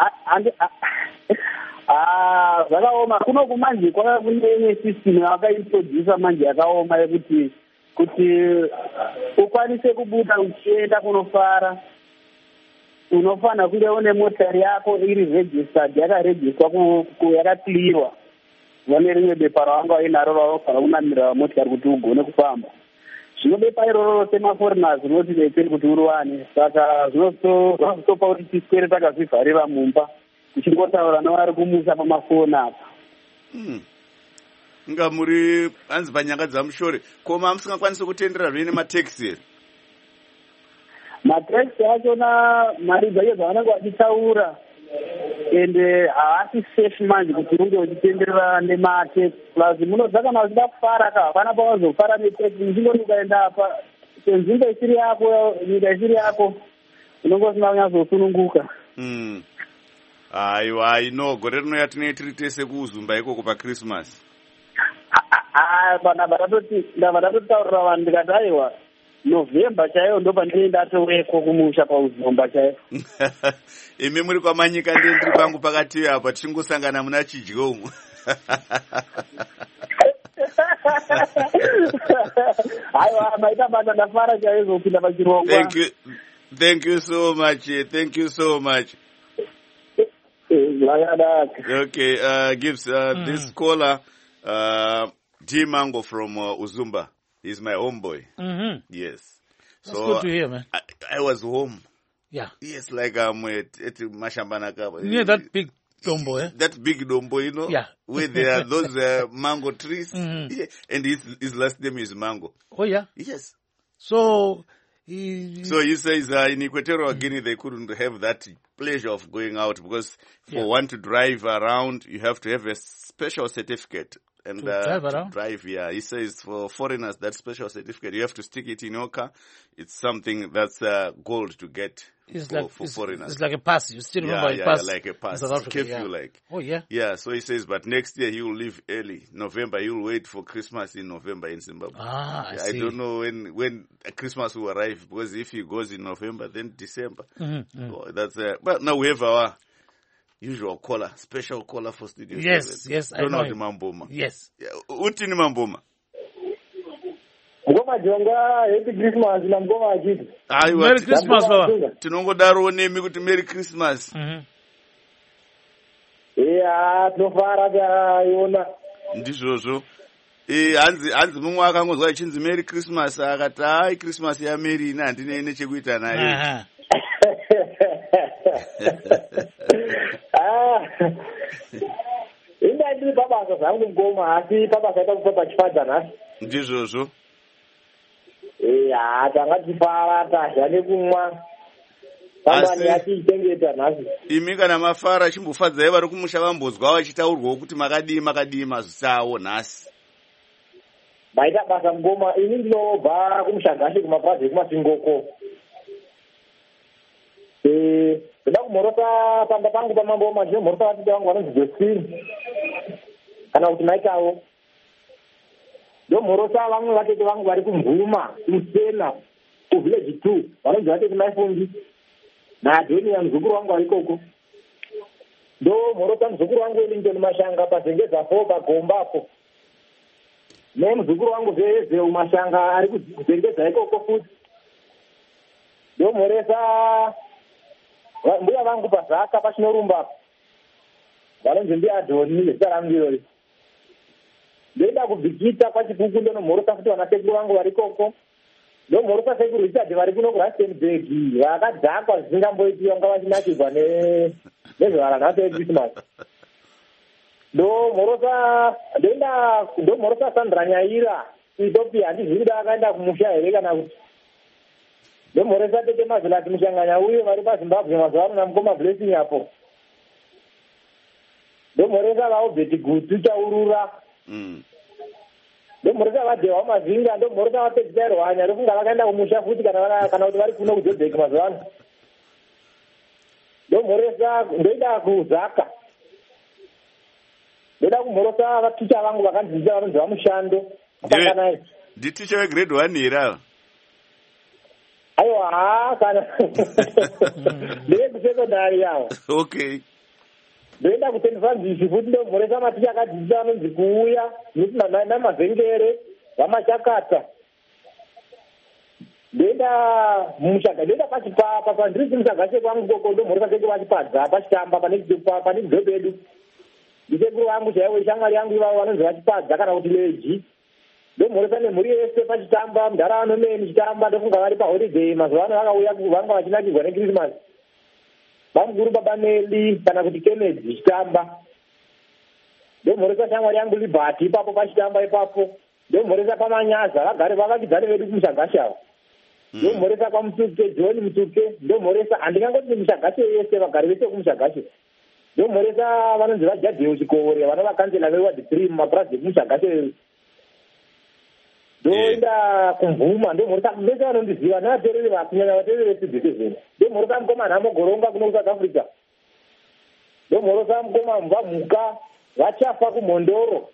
Zvakaoma kunoku manje kwava kune system yavakaintrodusa manje yakaoma yekuti ukwanise kubuda uchienda kunofara unofanira kunge une motari yako iri registered yakarejistwa yakaclearwa. Vane rimwe bepa ravanga vainaro ravanofanira kunamirira motikari kuti ugone kufamba. Zvino bepa iroro semaforeigners rinotidetseri kuti uruwane. Saka zvinozotopa kuti tiswere takazvivharira mumba tichingotaura nevari kumusha pamafoni apa. Nga muri hanzi panyanga dzamushore koma musingakwanisi kutendera zvine mataxi here? Mataxi achona mari dzacho dzavanenge vachitaura ende haasi safe manje kuti unge uchitenderera nemataxi plus munodza kana uchida kufara hapana pawazofara netaxi uchingoti ukaenda apa senzimba isiri yako nyika isiri yako unenge usina kunyazosununguka. Aiwa ino gore rino tinenge tiri tese kuuzumba ikoko paChristmas. Ndabva ndatotaurira vanhu ndikati aiwa November chaiyo ndo pandinoenda atoweko kumusha pauzumba chaiyo. Imi muri kwamanyika ndiri pangu pakati apa tichingosangana muna chidyo umwe. Aiwa maita basa ndafara chaiyo kupinda pachirongwa. Thank you so much. Okay, Gibbs, this caller, D Mango from Uzumba, is my homeboy. Yes. That's good to hear, man. I was home. Yeah. Yes, like I'm at Mashambanaka. Yeah, that big dombo, eh? That big dombo, you know? Yeah. Where there are those mango trees. Yeah. And his last name is Mango. Oh, yeah? Yes. So he says in Equatorial Guinea they couldn't have that pleasure of going out because for one to drive around you have to have a special certificate and to drive. Yeah, he says for foreigners that special certificate you have to stick it in your car. It's something that's gold to get. For foreigners. It's like a pass. You still remember a pass? Yeah, like a pass. South Africa, you like. Oh, yeah. Yeah, so he says, but next year he will leave early. November, he will wait for Christmas in November in Zimbabwe. I see. I don't know when Christmas will arrive, because if he goes in November, then December. So that's but now we have our usual caller, special caller for Studio 7. Yes, I know. Donald Mamboma. Yes. Utini Mamboma. Ngoma jonga happy Christmas na ngoma ajidi. Merry Christmas baba. Tinongodaro nemi kuti Merry Christmas. Tinofara kaiona. Ndizvozvo. Hanzi mumwe akangozwa chinzi Merry Christmas akati hai Christmas ya Merry ina handine nechekuita nayo. Indati ndiri pabasa zvangu ngoma asi pabasa ita kupa pachifadza nhasi ndizvozvo tanga tifara tadya nekumwa pambani yatichengeta nhasi. Imi kana mafara chimbofadzai vari kumusha vambozwa vachitaurwawo kuti makadii mazvisawo nhasi maita basa ngoma. Ini ndinobva kumushagashe kumabhazi ekumasingoko. Ndoda kumhorosa pamba pangu pamangoma ndinomhorosa vatete vangu vanonzi Josephine kana kuti maitawo. Ndomhorosa vamwe vatete vangu vari kumvuma kumusena kuvillage 2 vanonzi vatete maifundi naadhoniya muzukuru wangu ari ikoko. Ndomhorosa muzukuru wangu Wellington Mashanga pazengeza 4 pagombapo nemuzukuru wangu Zeu Mashanga ari kuzengeza ikoko futi. Ndomhoresa mbuya vangu pazaka pachinorumba vanonzi ndiadhoni zita rangu irori. Ndoenda kubhikita kwachipuku ndonomhorosa futi vanasekuru vangu vari ikoko. Ndomhorosa sekuru Richard vari kuno kuRustenburg vakadhakwa zvisingamboitiwa vanga vachinakirwa nezvevaranhasi veChristmas. Ndomhorosa Sandra Nyaira Ethiopia handizivi kuti akaenda kumusha here kana kuti. Ndomhoresa tete Mazilati Mushanganya uye vari paZimbabwe mazuva ano namukoma Blessing apo. Ndomhoresa vaObeti Gutu Chaurura. Ndomhoresa vaDhewa Mazinga. Ndomhoresa vapedzisa Rwanya ndofunga vakaenda kumusha futi kana kuti vari kuno kuJoburg mazuva ano. Ndomhoresa ndoida kuZaka. Ndoda kumhorosa vaticha vangu vakandzidzisa vanonzi vamushando. Nditicha wegrade 1 here ava. Aiwa kana ndekusekondari yavo. Okay. Ndoenda kuTenfanzisi futi ndomhoresa maticha akadzidzisa vanonzi kuuya namavhengere vamachakata. Ndoenda mumushaga ndoenda pachipapa pandiri chimushagashe kwangu koko ndomhoresa seke vachipadza pachitamba pane kudhobe edu. Ndisekuru vangu chaivo shamwari yangu ivavo vanonzi vachipadza kana kuti leji. Ndomhoresa nemhuri yese pachitamba munharaunda meni chitamba ndofunga vari paholiday mazuva ano vakauya vanga vachinakirwa neChristmas. Vamukuru baba Neli kana kuti Kennedy chitamba. Ndomhoresa shamwari yangu Liberty ipapo pachitamba ipapo. Ndomhoresa pamanyaza vagare vavakidzane vedu kumushagashe avo. Ndomhoresa kwaMutuke John Mutuke. Ndomhoresa handingangoti nemushagashe yese vagari vese kumushagashe. Ndomhoresa vanonzi vaJadheo Chikore vana vakanzela veWard 3 mumapurazi ekumushagashe. Ndoenda kumvuma ndomhoresa vese vanondiziva nevateereri vakunyanya vateereri veCitizen. Ndomhoresa mukoma Nhamogoronga kuno kuSouth Africa. Ndomhoresa mukoma Mvamhuka vachafa kuMhondoro.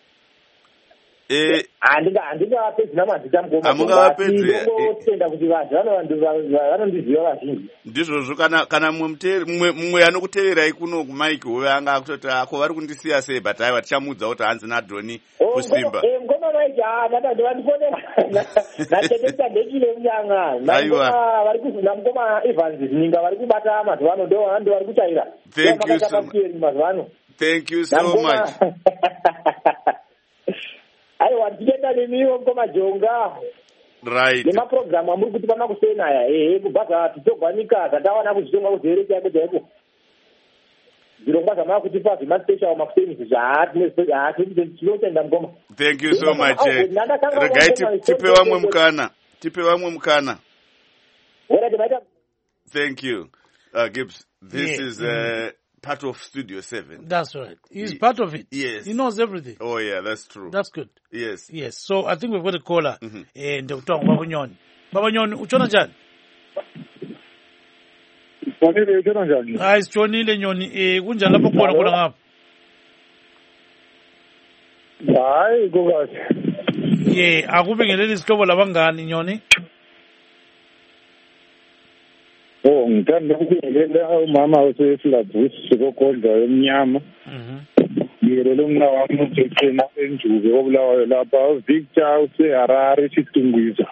Handingavapedzi namazita mukoma. Hamungavapedzi. Ndongotenda kuti vanondiziva vazhinji. Ndizvozvo kana mumwe anokuteverai kuno kumaiki uve anga akutoti ako vari kundisiya sei but aiwa tichamuudza kuti hanzi naDhoni kusimba. Ngoma maiki vandifonera natetesa ndechile munyanga. Aiwa. Vari kuzina mukoma Evans Ninga vari kubata mazuva ano ndo vari kuchaira. Thank you so much. Thank you so much. Aiwa tichenda nemiwo mukoma Jonga. Right. Nemaprogramu amuri kuti pama kusena aya kubvaga titogwanika zatawana kuzvitonga kuzere chaiko chaiko. Zvirongwa zvamava kutipa zvemaspecial makusenisi zvatinotenda mukoma. Thank you so much. Regai tipe vamwe mukana. Thank you. Gibbs, this is part of Studio 7. That's right. He's part of it. Yes. He knows everything. Oh, yeah, that's true. That's good. Yes. Yes. So I think we've got a caller. And Dr. Baba Nyoni. Baba Nyoni, uchona njani? Chonile uchona njani? Chonile Nyoni. Kunjani lapho khona khona ngapha? Hayi, kukahle. Yeah, akubingeleli isihlobo labangani Nyoni? Oh, ngithanda ukubingelela umama oseFlabusi sikokodla emnyama. Ngibingelela umna wami uJackson Enjuke obulawayo lapha uVictor useHarare Sidungwiza.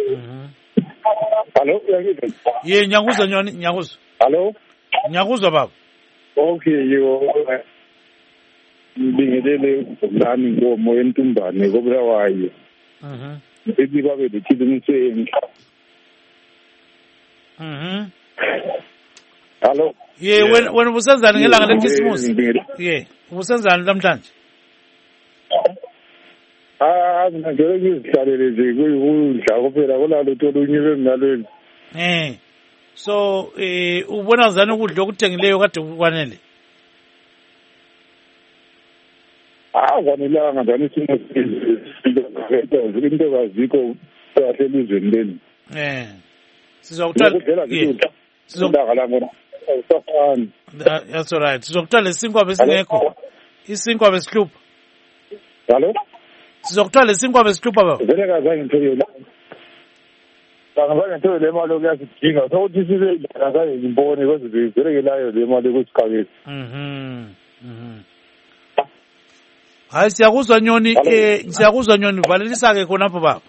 Hello, uyangizwa? Yeah, nyakuzwa Nyoni, nyakuzwa. Hello? Nyakuzwa baba. Okay, ngibingelele lami ngomo entumbane kobulawayo. Ibi babe lekhile umsebenzi. Hello. Yeah, when ubusenzani ngelanga leKhisimusi? Yeah, ubusenzani namhlanje? Mina ngeke ngizihlalele nje kuyikudla kuphela kulalutho olunyike ngalweni. So ubona zani ukudla okuthengileyo kade kwanele? Kwanelanga njani isimo into kazikho kahle elizweni leli. That's all right. Sizokuthola lesinkwa besingekho. Isinkwa besihlupha. Hello? Sizokuthola lesinkwa besihlupha baba. Vele kazange ngithole. Ngizange ngithole le mali okuyasidinga. Sokuthi sibe kazange ngimbone kodwa vele layo le mali ekusiqakile. Hayi siyakuzwa Nyoni, siyakuzwa Nyoni, valelisa ke khonapho baba.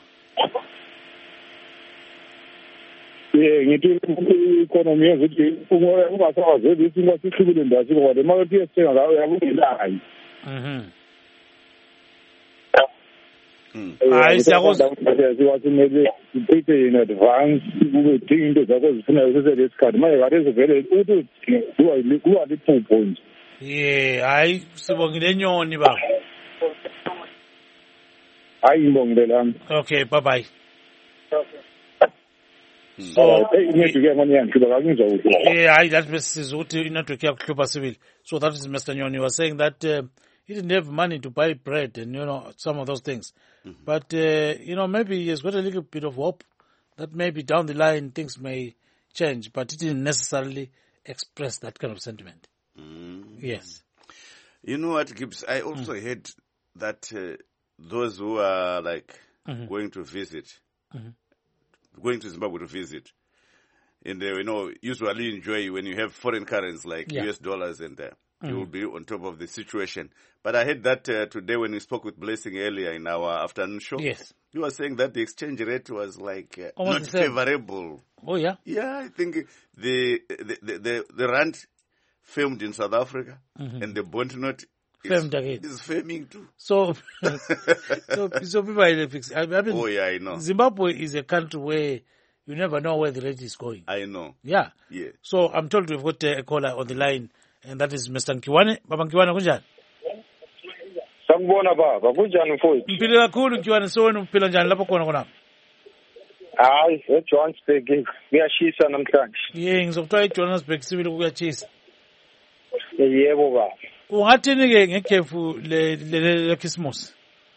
Ngithi i-economy yezithi ungasakwazi isimo sihlukile ndasi ngoba le mali yesithenga ngayo yakungelayo. Hayi siyakuzwa. Siwathumele iphethe in advance kube dinga into zakho zifunayo seselesikhathi manje kade sivele uthi kuba liphupho nje. Hayi sibongile Nyoni baba. Hayi ngibongile lami. Okay, bye bye. So inetwork yakho yangihlupha kangizwa ukuthi. Hayi that besizwe ukuthi inetwork yakuhlupha sibili. So that is Mr. Nyoni was saying that he didn't have money to buy bread and some of those things. But maybe he has got a little bit of hope that maybe down the line things may change, but he didn't necessarily express that kind of sentiment. Yes. You know what, Gibbs? I also heard that those who are like going to visit, going to Zimbabwe to visit, and they, usually enjoy when you have foreign currencies like US dollars and you will be on top of the situation. But I heard that today when we spoke with Blessing earlier in our afternoon show, he was saying that the exchange rate was like not favorable. Oh yeah? Yeah, I think the rand firmed in South Africa and the bond note is firming too. So people are fixed. I mean, I know. Zimbabwe is a country where you never know where the rate is going. I know. Yeah. So I'm told we've got a caller on the line, and that is Mr. Nkiwane. Baba Nkiwane, kunjani? Sanibona baba, kunjani mfowethu? Mpilo kakhulu Nkiwane, so wena uphila njani lapho khona khona? Hayi, eJohannesburg kuyashisa namhlanje. Ngizokuthiwa eJohannesburg sibili kuyachisa. Yebo baba. Ungathini ke ngekhefu le Christmas?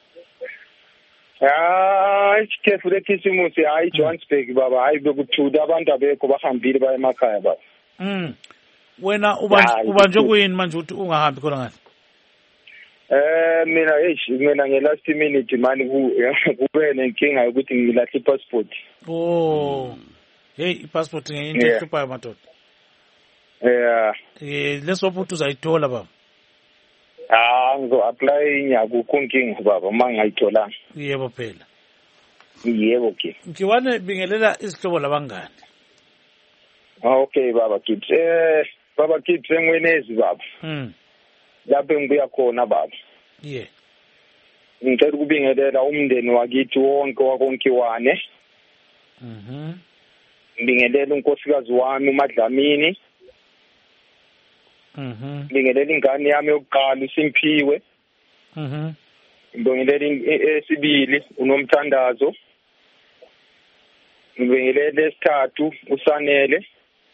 Ikhefu le Christmas hayi Johannesburg baba, hayi bekuthuda abantu abekho bahambile baye emakhaya baba. Wena ubanje kuyini manje uthi ungahambi khona ngani? Mina nge-last minute mani kube nenkinga yokuthi ngilahle i-passport. I-passport ngeyinto ehluphayo madoda. Lesopho uthi uzayithola baba. Ngizo-apply inyaka kunkinga baba uma ngayitholanga. Yebo phela. Yebo ke. Nkiwane bingelela isihlobo labangani. Okay baba Gibbs. Baba Gibbs engwenezi baba. Lapho engibuya khona baba. Ngicela ukubingelela umndeni wakithi wonke wakonkiwane. Ngibingelela unkosikazi wami uMadlamini. Ngibingelela ingane yami yokuqala uSimphiwe. Ngibingelela esibili uNomthandazo. Ngibingelela esithathu uSanele.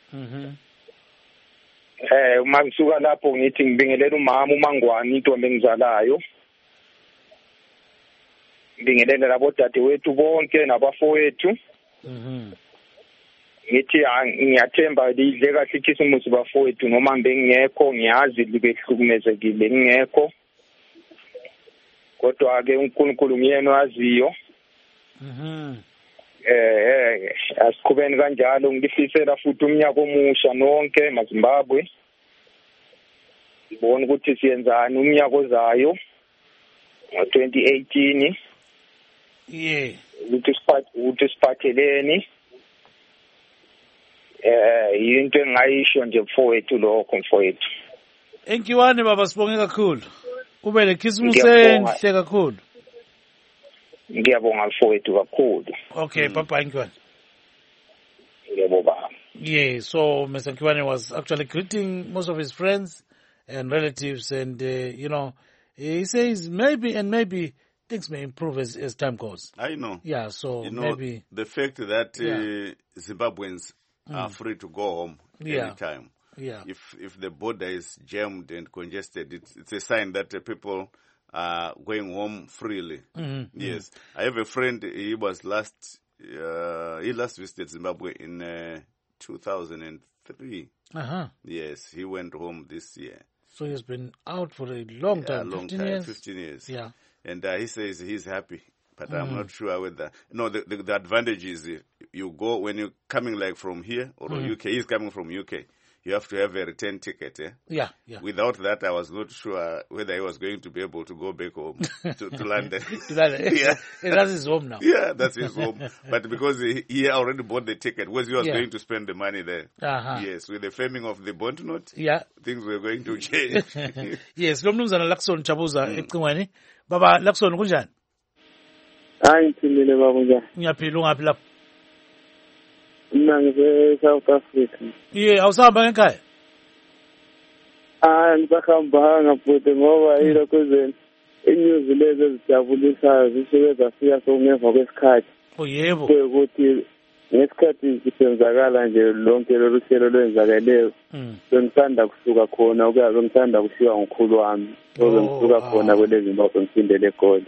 Uma ngisuka lapho ngithi ngibingelela umama uMangwane intombi engizalayo. Ngibingelela labo dadewethu bonke nabafowethu. Ngithi ngiyathemba lidle kahle ikhisimusi bafowethu noma bengekho ngiyazi libehlukumezekile ngekho. Kodwa ke uNkulunkulu nguyena owaziyo. Asiqhubeni kanjalo ngilifisela futhi umnyaka omusha nonke maZimbabwe. Sibone ukuthi siyenzani umnyaka ozayo ngo-2018. Ukuthi siphatheleni. Into engayisho nje mfowethu lokho mfowethu. Enkiwane baba sibonge kakhulu. Ube lekhisimusi enhle kakhulu. Ngiyabonga mfowethu kakhulu. Okay, bye Nkiwane. Yebo baba. So Mr. Nkiwane was actually greeting most of his friends and relatives, and he says maybe things may improve as time goes. I know. Yeah, so maybe the fact that Zimbabweans are free to go home anytime. Yeah. If the border is jammed and congested, it's a sign that people are going home freely. Yes. I have a friend. He was last visited Zimbabwe in 2003. Yes, he went home this year. So he's been out for a long time. 15 years. Yeah. And he says he's happy, but I'm not sure whether. No, the advantage is you go when you're coming like from here or UK. He's coming from UK. You have to have a return ticket. Yeah. Without that, I was not sure whether he was going to be able to go back home to London. Yeah, that's his home now. Yeah, that's his home. But because he already bought the ticket, because he was going to spend the money there. Yes, with the framing of the bond note, things were going to change. Yes, lo mnumzana Lakson Chabuza ecingweni. Baba Lakson kunjani? Hayi ngithindile baba njani? Ngiyaphila ungaphi lapho? Mina ngize-South Africa. Awusahamba ngekhaya? Ngisahambanga futhi ngoba yilokho inews lezi ezijabulisayo zisuke zafika sokungemva kwesikhathi. Yebo. Ukuthi ngesikhathi kusenzakala nje lonke lolu hlelo lwenzakeleyo. Sengisanda kusuka khona ukuyabe ngisanda kushiya ngokhulu wami. Ngisuka khona kwele Zimbabwe ngisindele eGoli.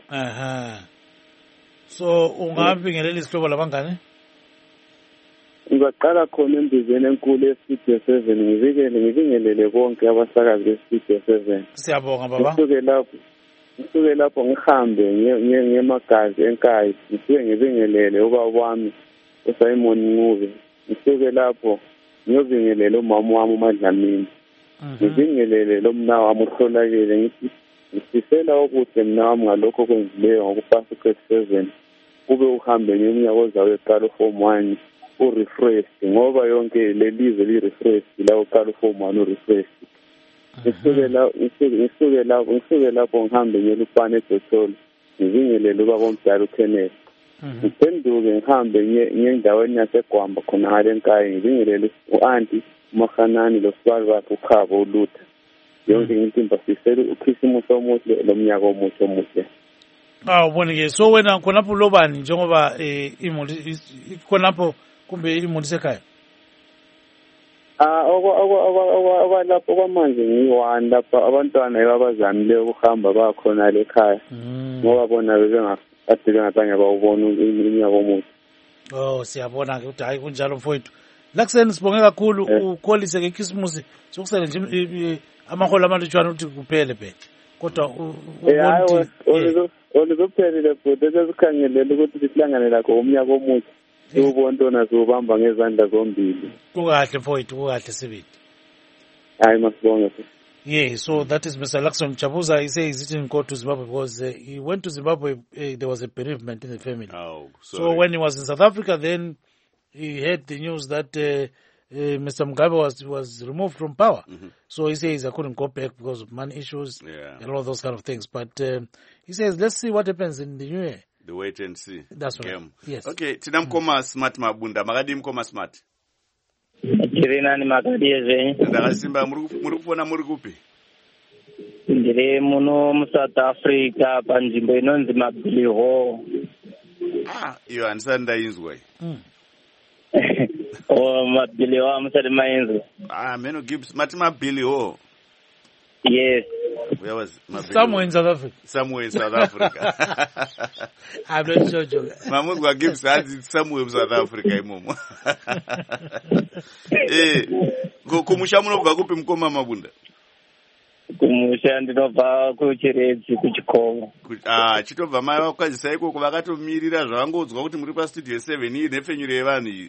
So ungabingelela isihlobo labangane? Ngaqala khona embizeni enkulu ye-Studio 7 ngibingelele konke abasakazi be-Studio 7. Siyabonga baba. Ngisuke lapho ngihambe ngemagazi enkayi ngisuke ngibingelele ubaba wami uSimon Ncube. Ngisuke lapho ngiyobingelela umama wami uMadlamini. Ngibingelele lo mna wami uhlolakele ngithi ngisifela ukuthi mina wami ngalokho kwenzileyo ngokupasa u-grade 7 kube uhambe ngeminyaka ozayo eqala uform 1 u-refreshed ngoba yonke lelizwe li-refreshed la uqala uform 1 u-refreshed. Ngisuke lapho ngihambe ngelupane eJotholo ngibingelele ubaba omdala uKenneth. Ngiphenduke ngihambe ngendaweni yaseGwamba khona ngale enkayi ngibingelele u-anti uMahanani losibali bakhe ukhabo uLutha. Yonke intimba sisele uKhisimusi omuhle lo mnyaka omuhle. Ubonike so wena khonapho lobani njengoba imuli khonapho kumbe imuli sekhaya? Okwalapho kwamanje ngiyi-1 lapha abantwana abazamile ukuhamba bakhona lekhaya ngoba bona kade bengazange bawubona iminyaka omuhle. Siyabona-ke ukuthi hayi kunjalo mfowethu. Lakuseni sibonge kakhulu ukholise ngekhisimusi sokusele nje amaholo amalutshwana ukuthi kuphele phela kodwa olizophelile futhi esesikhangelele ukuthi sihlangane lakho umnyaka omuhle siwubontona siwubamba ngezandla zombili. Kukahle mfowethu, kukahle sibili. Hayi masibonge. Yeah, so that is Mr. Lakson Chabuza. He says he didn't go to Zimbabwe because he went to Zimbabwe. There was a bereavement in the family. So when he was in South Africa, then he heard the news that Mr. Mugabe was removed from power. So he says I couldn't go back because of money issues and all those kind of things. But he says let's see what happens in the new year. The wait and see. That's right. Yes. Okay, tina mkoma smart mabunda. Magadi mkoma smart. Kirina ni magadi eze. Ndakasimba muri kufona muri kupi? Ndiri muno mu South Africa panzvimbo inonzi Mabiliho. Iyo andisanda inzwa. Mabiliho amusati mainzwa. Meno Gibbs mati Mabiliho. Yes. Where was Mabiliho? Somewhere in South Africa. Somewhere in South Africa. I'm not sure, Joe. Mamuzwa Gibbs has it somewhere in South Africa imomo. Kumusha munobva kupi mkoma mabunda? Kumusha ndinobva kuChiredzi kuChikomo. Chitobva mai vakwazisa ikoko vakatomirira zvavangodzwa kuti muri pastudio 7 iyi nepfenyuro yevanhu iyi.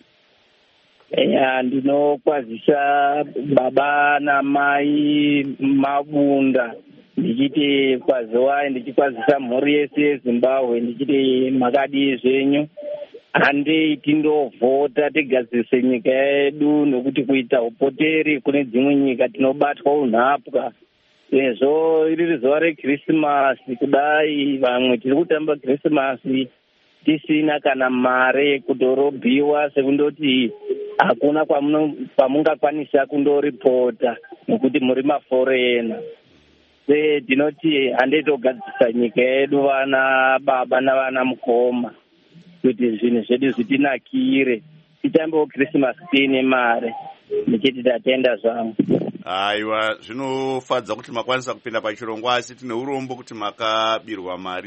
Ndinokwazisa baba namai mabunda ndichiti kwaziwai ndichikwazisa mhuri yese yeZimbabwe ndichiti makadi zvenyu handei tindovhota tigadzise nyika yedu nokuti kuita upoteri kune dzimwe nyika tinobatwa unhapwa. Sezvo riri zuva reKrisimasi kudai vamwe tiri kutamba Krisimasi tisina kana mare kudhorobhiwa sekundoti hakuna kwamungakwanisa kundoripota nokuti muri maforena. ndinoti handei togadzisa nyika yedu vana baba navana mukoma kuti zvinhu zvedu zvitinakire, titambewo Christmas tiine mare, ndichiti tatenda zvangu. Aiwa, zvinofadza kuti makwanisa kupinda pachirongwa, asi tine urombo kuti makabirwa mari.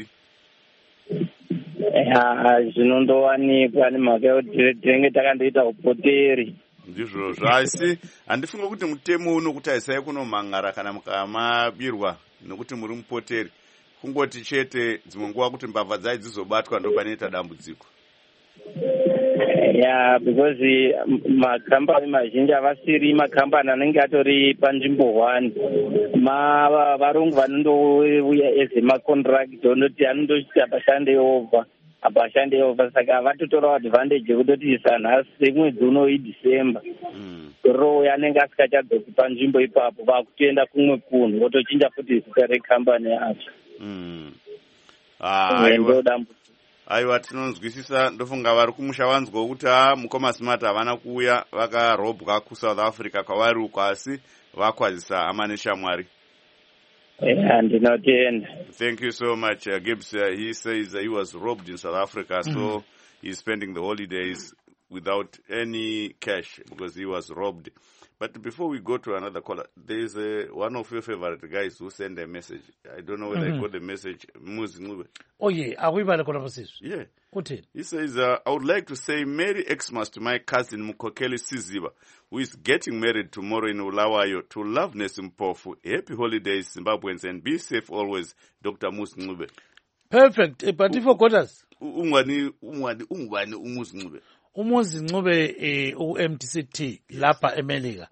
Zvinondowanikwa nemhaka yekuti tinenge takandoita upoteri. Ndizvozvo, asi handifunge kuti mutemo uno kuti aisai kunomhangara kana mukamabirwa nokuti muri mupoteri. Kungoti chete dzimwe nguva kuti mbavha dzai dzizobatwa ndo panoita dambudziko. Because makambani mazhinji havasiri makambani anenge atori panzvimbo 1. Varungu vanondouya ezemacontractor ndoti anondoti apashande Yehova, saka havatotora advantage yekutoti sanhasi mwedzi uno iDecember. Roya anenge asikachadzoki panzvimbo ipapo, vakutoenda kumwe kunhu votochinja futi zita rekambani yacho. Aiwa, tinonzwisisa. Ndofunga vari kumusha vanzwa kuti mukoma smart havana kuuya, vakarobwa kuSouth Africa kwavari uko, asi vakwazisa hama neshamwari. Ndinotenda. Thank you so much, Gibbs. He says he was robbed in South Africa, so he's spending the holidays without any cash because he was robbed. But before we go to another caller, there is one of your favorite guys who sent a message. I don't know whether I got the message. Oh yeah, yeah. He says, I would like to say Merry Xmas to my cousin Mukokeli Siziba, who is getting married tomorrow in Ulawayo, to Loveness Mpofu. Happy holidays, Zimbabweans, and be safe always, Dr. Mus Ngube. Perfect. But if you got us, Umuzi Ngube u-MTCT lapha eMelika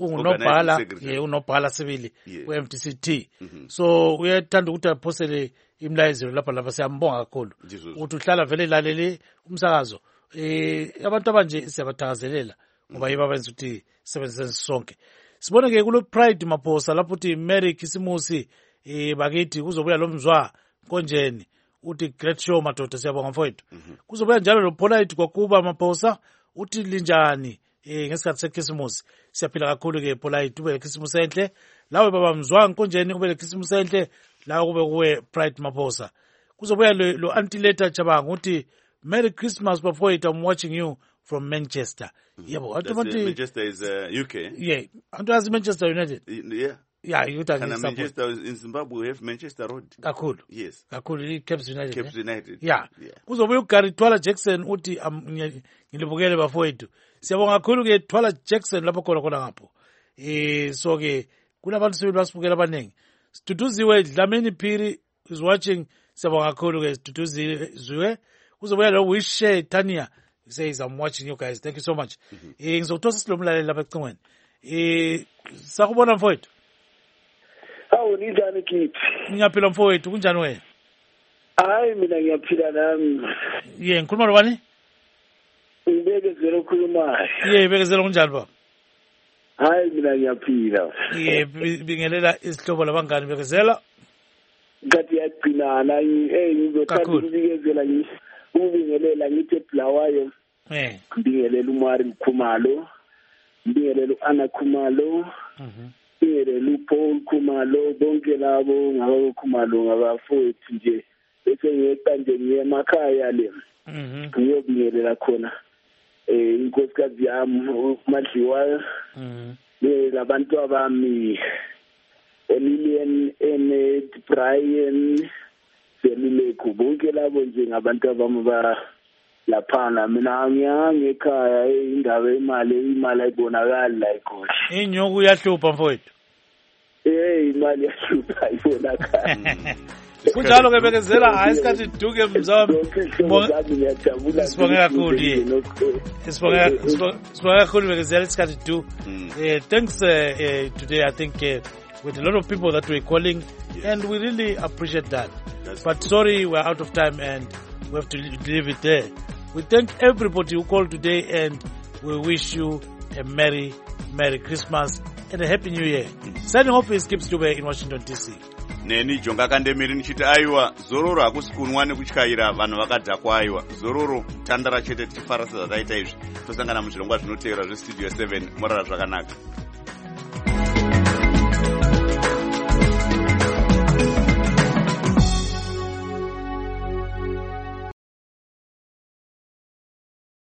unobhala sibili u-MTCT. So uyathanda ukuthi aphosele imlayezelo lapha siyambonga kakhulu ukuthi uhlala vele lalele umsakazo. Abantu abanje siyabathakazelela ngoba yiba benza ukuthi sebenzise sonke. Sibone ke kulo Pride Maphosa lapho uthi Merry Christmas bakithi kuzobuya lo mzwa konjeni. Uthi great show madoda, siyabonga mfowethu. Kuzobuya njalo lo Polite kwakuba Maphosa uthi linjani ngesikhathi seChristmas. Siyaphila kakhulu ke Polite, ube Christmas enhle. Lawe baba mzwanga konjeni ube Christmas enhle, lawe kube kuwe Pride Maphosa. Kuzobuya lo Antileta Chabanga uthi Merry Christmas bafowethu, I'm watching you from Manchester. Yebo, Manchester is UK. Yeah, antu Manchester United. Yeah. Yeah, you Manchester in Zimbabwe we have Manchester Road. Kakhulu. Yes. Kakhulu Caps United. Caps United. Yeah. Kuzobuya uGary Twala Jackson uthi ngilibukele bafowethu. Siyabonga kakhulu ke Twala Jackson lapho khona ngapho. So ke kunabantu sibili basibukela abanengi. Duduziwe Dlamini Phiri is watching. Siyabonga kakhulu ke Duduziwe. Kuzobuya lo Wishe Tanya. He says I'm watching you guys. Thank you so much. Ngizothosa silomlaleli lapha ecingweni. Sakubona mfowethu. Hawu ninjani kithi? Ngiyaphila mfowethu, kunjani wena? Hayi mina ngiyaphila nami. Ngikhuluma nobani? Ubekezela ukukhulumayo. Bekezela kunjani baba? Hayi mina ngiyaphila. Bingelela isihlobo labangani bekezela. Ngathi yagcinana ngizothanda ukubikezela ubingelela ngithi Bulawayo. Ngibingelela uMari Khumalo. Ngibingelela uAnna Khumalo. Ngibingelela uPaul Khumalo, bonke labo ngabo Khumalo ngabafowethu nje. Bese ngiyeqa nje ngiye emakhaya le. Ngiyobingelela khona inkosikazi yami uMadliwa. Labantu abami Lilian, Enid, Brian, Selileko, bonke labo nje ngabantu abami ba laphana. Mina ngiyangekhaya indaba imali ayibonakala la ikhona. Inyuku yahlupha mfowethu. Imali yahlupha ayibonakala. Kunjalo ke bekezela hayi isikhathi duke mzawami. Sibonga kakhulu Sibonga kakhulu bekezela isikhathi du. Thanks today I think with a lot of people that were calling and we really appreciate that. But sorry we're out of time and we have to leave it there. We thank everybody who called today and we wish you a Merry Christmas and a Happy New Year. Signing off is Gibbs Dube in Washington DC. Neni Jonga Kandemiri nichiti aiwa zororo akusikunwa nekutyaira vanhu vakadhakwa aiwa zororo tandara chete tichifarasa zvataita izvi tosangana muzvirongwa zvinotevera zvestudio 7 morara zvakanaka.